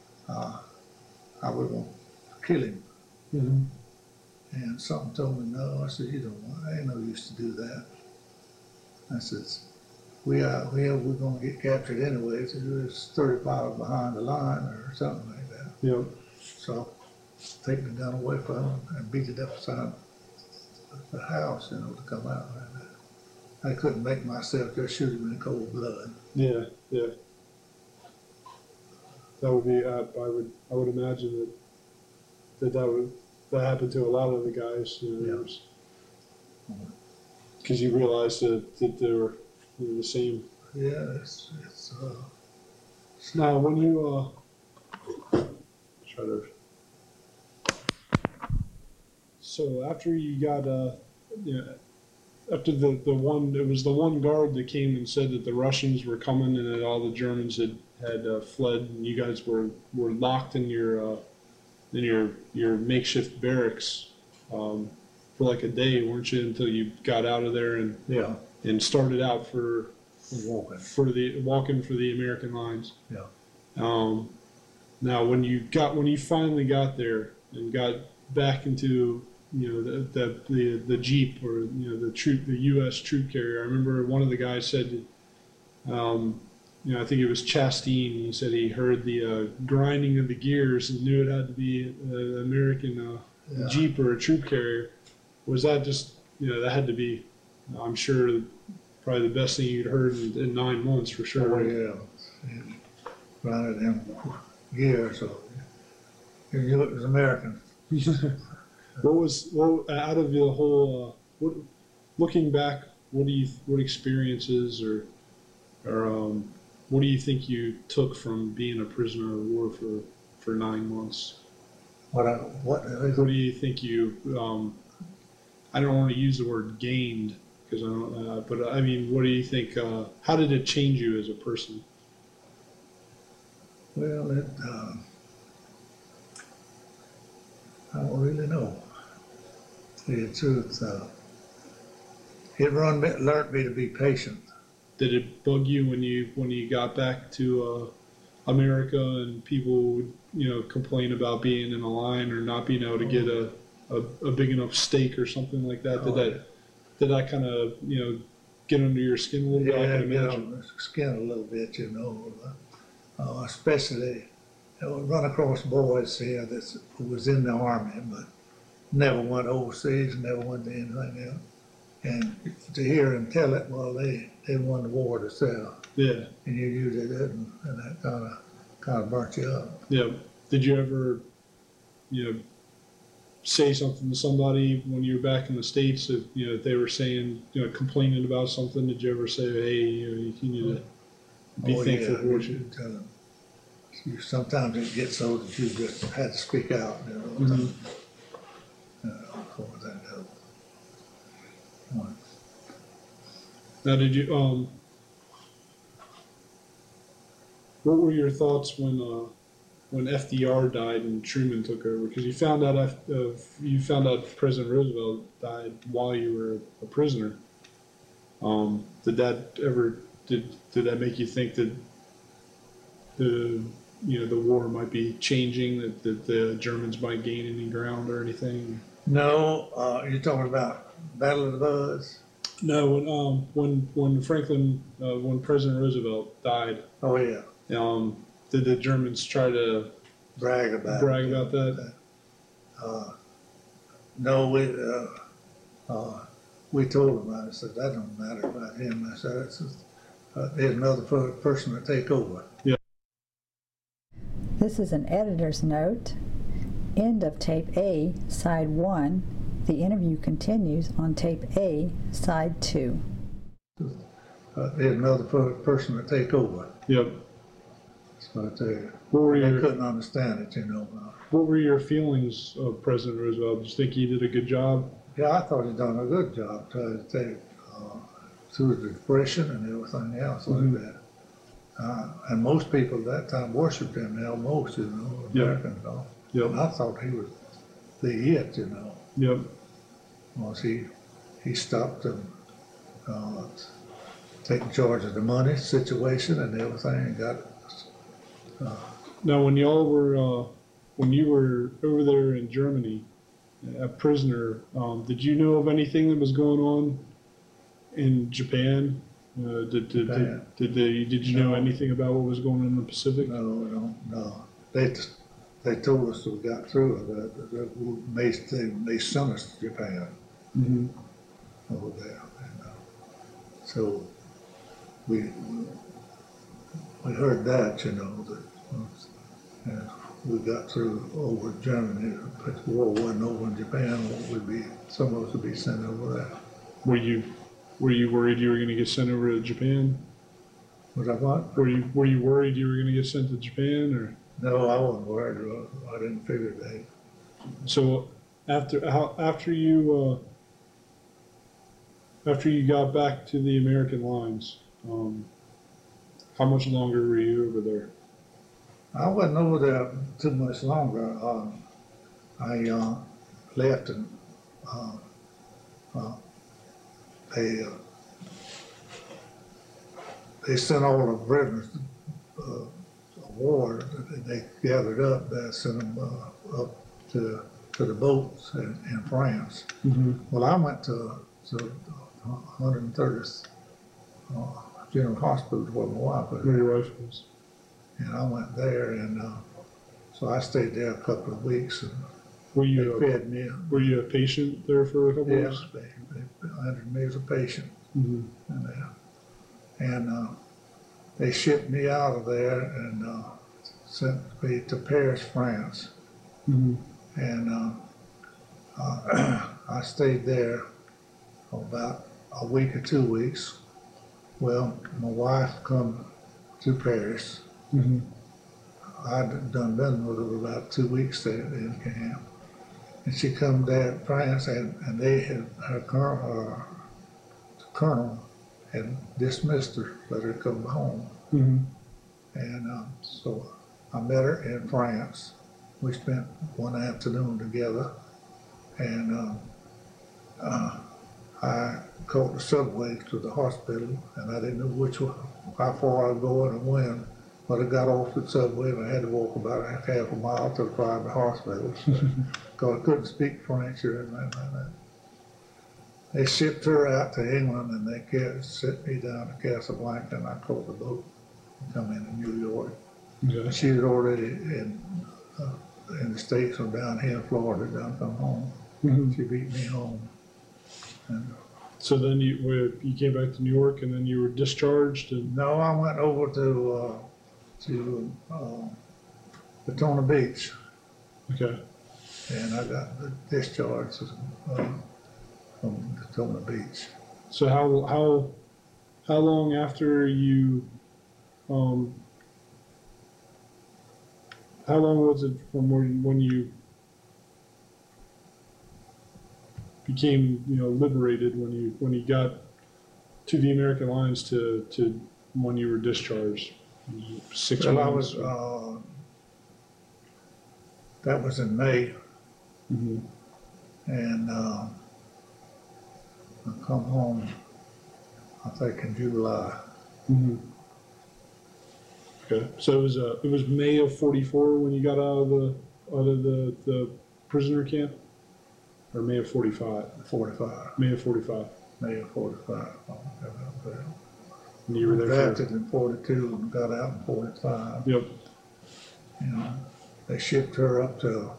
I was going to kill him. Mm-hmm. And something told me no. I said, you don't want, I ain't no use to do that. I says, we're going to get captured anyway. So it was 30 miles behind the line or something like that. Yeah. So take the gun away from him and beat it up beside the house, to come out like that. I couldn't make myself just shoot him in cold blood. Yeah. Yeah. That would be. I would imagine that happened to a lot of the guys. Because you realized that they were the same. Yeah, Now, when you try to. So after you got after the one, it was the one guard that came and said that the Russians were coming and that all the Germans had fled, and you guys were locked in your makeshift barracks for like a day, weren't you? Until you got out of there and started out for walking for the American lines. Yeah. Now, when you finally got there and got back into the Jeep or the U.S. troop carrier, I remember one of the guys said, I think it was Chastain. He said he heard the grinding of the gears and knew it had to be an American Jeep or a troop carrier. Was that just that had to be? I'm sure probably the best thing you'd heard in 9 months for sure. Oh yeah, grinding them gears. So you knew it was American. What out of the whole? Looking back, what experiences or what do you think you took from being a prisoner of war for 9 months? What do you think you? I don't want to use the word gained because I don't. But I mean, what do you think? How did it change you as a person? Well, I don't really know. To tell you the truth, it learned me to be patient. Did it bug you when you got back to America and people would complain about being in a line or not being able to get a big enough steak or something like that? Did that kind of get under your skin a little bit? Yeah, get on the skin a little bit, especially run across boys here that was in the Army but never went overseas, never went to anything else. And to hear them tell it, well, they won the war themselves. Yeah. And you usually didn't, and that kind of burnt you up. Yeah. Did you ever, say something to somebody when you were back in the States if they were saying, complaining about something? Did you ever say, hey, you need to be thankful for what you tell them? Sometimes it gets so that you just had to speak out. Mm-hmm. For that. Now, did you? What were your thoughts when FDR died and Truman took over? Because you found out President Roosevelt died while you were a prisoner. Did that make you think that the war might be changing, that the Germans might gain any ground or anything? No, you're talking about Battle of the Bulge? No, when President Roosevelt died. Oh yeah. Did the Germans try to brag about that? No, we told them. I said that don't matter about him. I said there's another person to take over. Yeah. This is an editor's note. End of tape A, side 1. The interview continues on tape A, side 2. There's another person to take over. Yep. So What they couldn't understand it, What were your feelings of President Roosevelt? Did you think he did a good job? Yeah, I thought he'd done a good job trying to take through the Depression and everything else like that. And most people at that time worshipped him now, most, Americans. Yep. And I thought he was the it, Yep. Once he stopped them taking charge of the money situation and everything and got Now, when you were over there in Germany, a prisoner, did you know of anything that was going on in Japan? Did you know anything about what was going on in the Pacific? No. They told us we got through it. They sent us to Japan over there. And, so we heard that, that and we got through over Germany. If the war wasn't over in Japan, some of us would be sent over there. Were you worried you were going to get sent over to Japan? Was I what? Were you worried you were going to get sent to Japan, or? No, I wasn't worried. I didn't figure that. So after you got back to the American lines, how much longer were you over there? I wasn't over there too much longer. I left and they sent all the prisoners of war. They gathered up. They sent them up to the boats in France. Well, I went to 130th General Hospital where my wife was. Where your wife was? And I went there, and so I stayed there a couple of weeks. And were you they fed me. Were you a patient there for a couple of weeks? Yeah, they entered me as a patient. And they shipped me out of there and sent me to Paris, France. And I stayed there about a week or 2 weeks. Well, my wife come to Paris. I'd done business with her about 2 weeks there in camp. And she come there to France, and they had, the colonel had dismissed her, let her come home. And so I met her in France. We spent one afternoon together, and I caught the subway to the hospital, and I didn't know how far I was going and when. But I got off the subway and I had to walk about half a mile to the private hospital because I couldn't speak French or anything like that. They shipped her out to England and they sent me down to Casablanca, and I caught the boat and come into New York. Okay. She was already in the States and down here in Florida, done come home. She beat me home. And, so then you came back to New York, and then you were discharged. And no, I went over to Daytona Beach. Okay. And I got discharged from Daytona Beach. So how long after you how long was it from when you became liberated, when you got to the American lines to when you were discharged? 6 months. That was in May. And I come home, I think in July. Okay, so it was May of '44 when you got out of the prisoner camp, or May of '45? 45. May of '45. May of 45. And you were there drafted in 42 and got out in 45. Yep. They shipped her up to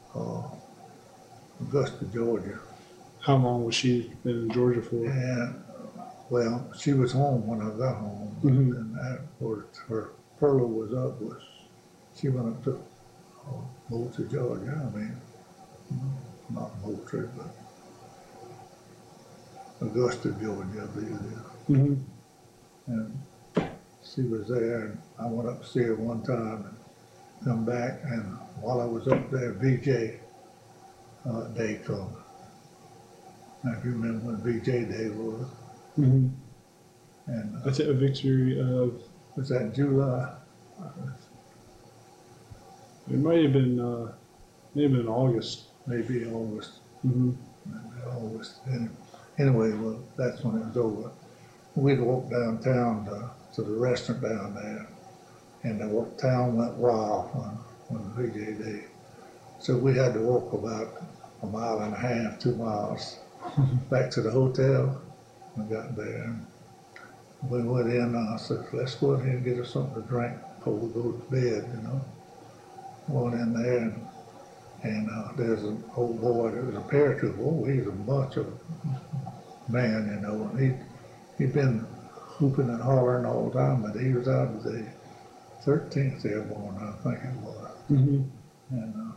Augusta, Georgia. How long was she in Georgia for? And well, she was home when I got home, and after her furlough was up, she went up to Moultrie, Georgia. I mean, not Moultrie, but Augusta, Georgia, I believe it is. Mm-hmm. And she was there, and I went up to see her one time and come back, and while I was up there, VJ Day come. Now, if you remember when VJ Day was, Mm-hmm. and That's a victory of. was that in July? It might have been maybe in August. Maybe August. Mm-hmm. Maybe August. And anyway, well, that's when it was over. We'd walk downtown to the restaurant down there, and the town went wild on VJ Day. So we had to walk about a mile and a half, 2 miles back to the hotel. We got there. We went in, and I said, let's go in here and get us something to drink before we go to bed, you know. Went in there, and there's an old boy that was a paratrooper. Oh, he's a macho man, you know, and he'd been whooping and hollering all the time, but he was out of the 13th Airborne, I think it was. Mm-hmm. And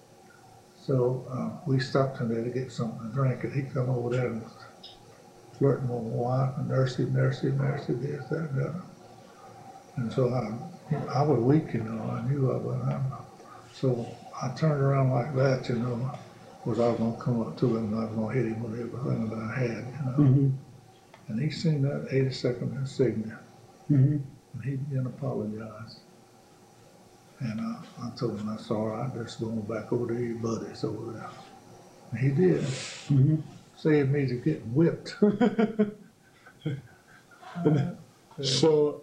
so we stopped in there to get something to drink, and he come over there and flirting with my wife and nursey, this, that, and the other. And so I was weak, you know, I knew I was. So I turned around like that, you know, was I was going to come up to him and I was going to hit him with everything that I had, you know. Mm-hmm. And he seen that 82nd insignia, Mm-hmm. and he didn't apologize. And I told him, that's all right, just going back over to your buddies over there. And he did. Mm-hmm. Saved me to getting whipped. So,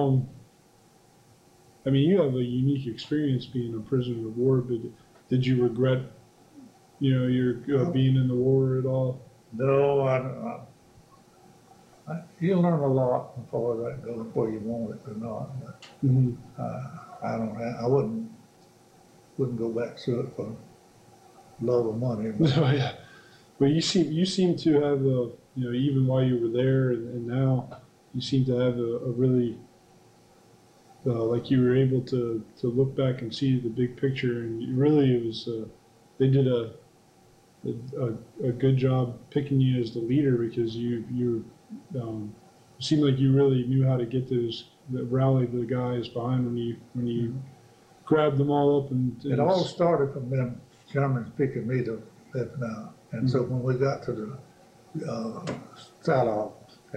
I mean, you have a unique experience being a prisoner of war, but did you regret, you know, your being in the war at all? No, you learn a lot before that goes where you want it or not. But, Mm-hmm. I wouldn't go back to it for love or money. But Oh yeah, but you seem to have a, you know, even while you were there and now you seem to have a really like you were able to look back and see the big picture, and it was they did a good job picking you as the leader, because you seemed like you really knew how to get rally the guys behind when you grabbed them all up and it all started from them Germans picking me to live now. And so when we got to the Stalag,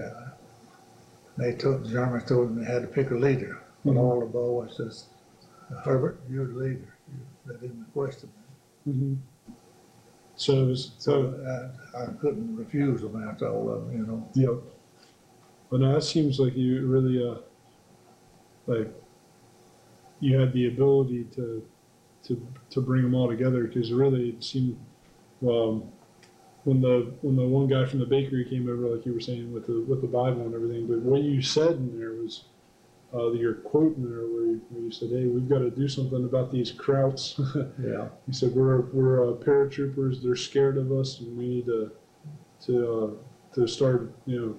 the Germans told them they had to pick a leader. But all the boys says, Herbert, you're the leader. They didn't question me. Mm-hmm. So I couldn't refuse them after all of them, you know. Yep. But no, that seems like you really like you had the ability to bring them all together, because really it seemed when the one guy from the bakery came over, like you were saying with the Bible and everything, but what you said in there was your quote in there where you said, "Hey, we've got to do something about these Krauts." Yeah. You said we're paratroopers. They're scared of us, and we need to start, you know,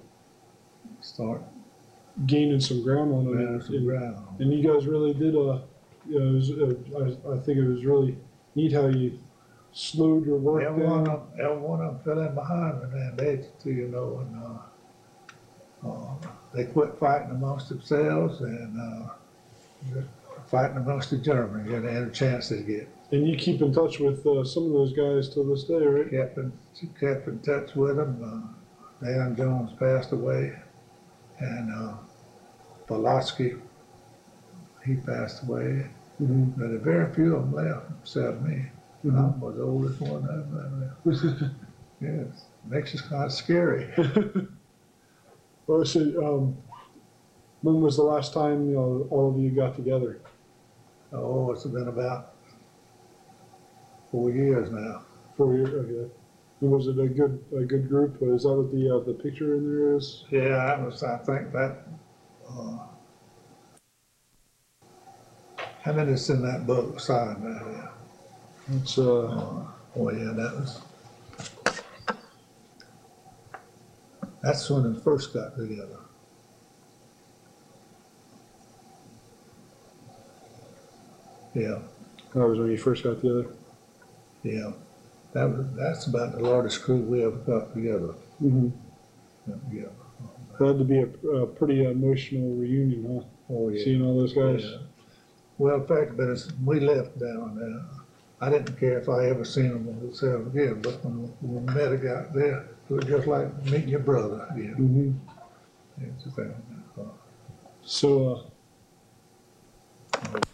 gaining some ground on them. And you guys really did. You know, I think it was really neat how you slowed your work every down. one of them fell in behind me, man. You know, and they quit fighting amongst themselves and fighting amongst the Germans, and they had a chance to get. And you keep in touch with some of those guys to this day, right? Kept in touch with them. Dan Jones passed away, and Pulaski, he passed away. Mm-hmm. But very few of them left, except me. Mm-hmm. I was the oldest one ever left. Yes, makes it kind of scary. Well, so when was the last time, you know, all of you got together? Oh, it's been about 4 years now. 4 years, okay. And was it a good group? Is that what the picture in there is? Yeah, I think that. And then it's in that book signed right there. It's Oh yeah, that's when we first got together. Yeah, that was when you first got together. yeah. That's about the largest crew we ever got together. Mm-hmm. Yeah. Had to be a pretty emotional reunion, huh? Oh, yeah. Seeing all those guys. Yeah. Well, the fact of it is, we left down there. I didn't care if I ever seen them themselves again, but when we met a guy there, it was just like meeting your brother again. Mm-hmm. It's a thing. So,